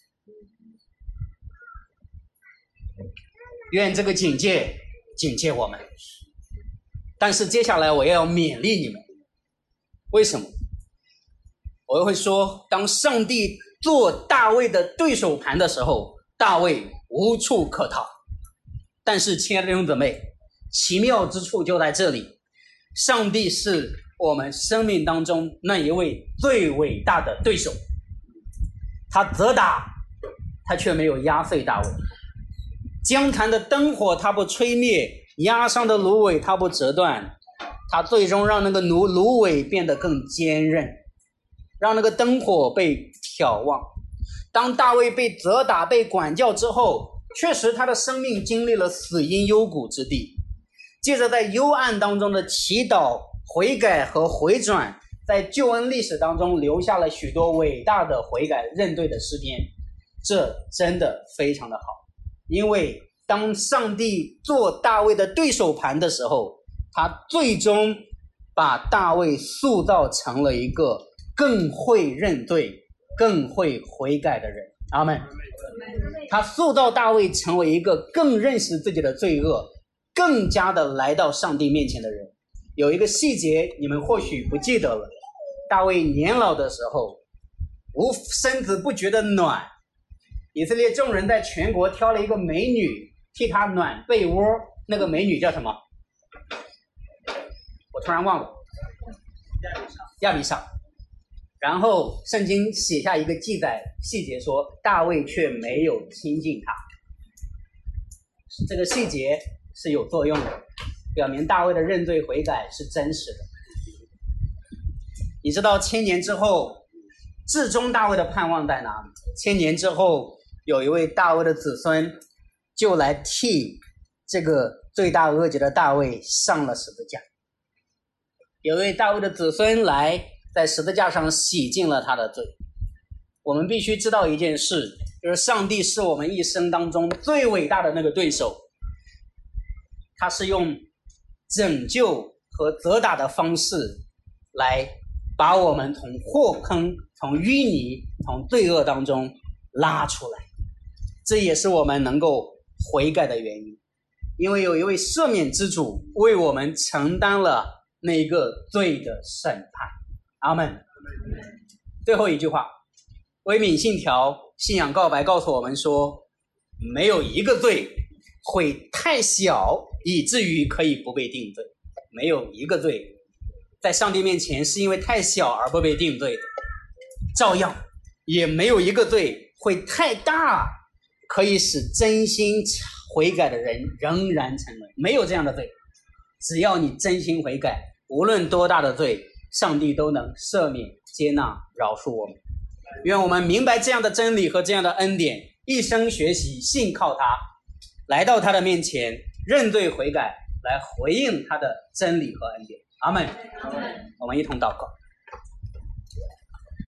愿这个警戒警戒我们。但是接下来我也要勉励你们。为什么？我会说，当上帝做大卫的对手盘的时候，大卫无处可逃。但是亲爱的弟兄姊妹，奇妙之处就在这里，上帝是我们生命当中那一位最伟大的对手。他责打，他却没有压碎大卫；江坛的灯火他不吹灭，压上的芦苇他不折断，他最终让那个芦芦苇变得更坚韧，让那个灯火被挑旺。当大卫被责打、被管教之后，确实他的生命经历了死荫幽谷之地，接着在幽暗当中的祈祷、悔改和回转，在救恩历史当中留下了许多伟大的悔改认对的诗篇。这真的非常的好，因为当上帝做大卫的对手盘的时候，他最终把大卫塑造成了一个更会认罪、更会悔改的人。阿们。他塑造大卫成为一个更认识自己的罪恶、更加的来到上帝面前的人。有一个细节你们或许不记得了，大卫年老的时候无身子不觉得暖，以色列众人在全国挑了一个美女替他暖被窝，那个美女叫什么？我突然忘了。亚比煞。然后圣经写下一个记载细节说，大卫却没有亲近他。这个细节是有作用的，表明大卫的认罪悔改是真实的。你知道千年之后至终大卫的盼望在哪里？千年之后有一位大卫的子孙就来替这个罪大恶极的大卫上了十字架。有一位大卫的子孙来在十字架上洗净了他的罪。我们必须知道一件事，就是上帝是我们一生当中最伟大的那个对手，他是用拯救和责打的方式来把我们从祸坑、从淤泥、从罪恶当中拉出来。这也是我们能够悔改的原因，因为有一位赦免之主为我们承担了那个罪的审判。阿们。最后一句话，威敏信条信仰告白告诉我们说，没有一个罪会太小以至于可以不被定罪，没有一个罪在上帝面前是因为太小而不被定罪的，照样也没有一个罪会太大可以使真心悔改的人仍然成为，没有这样的罪。只要你真心悔改，无论多大的罪，上帝都能赦免、接纳、饶恕我们。愿我们明白这样的真理和这样的恩典，一生学习，信靠他，来到他的面前，认罪悔改，来回应他的真理和恩典。阿们。我们一同祷告。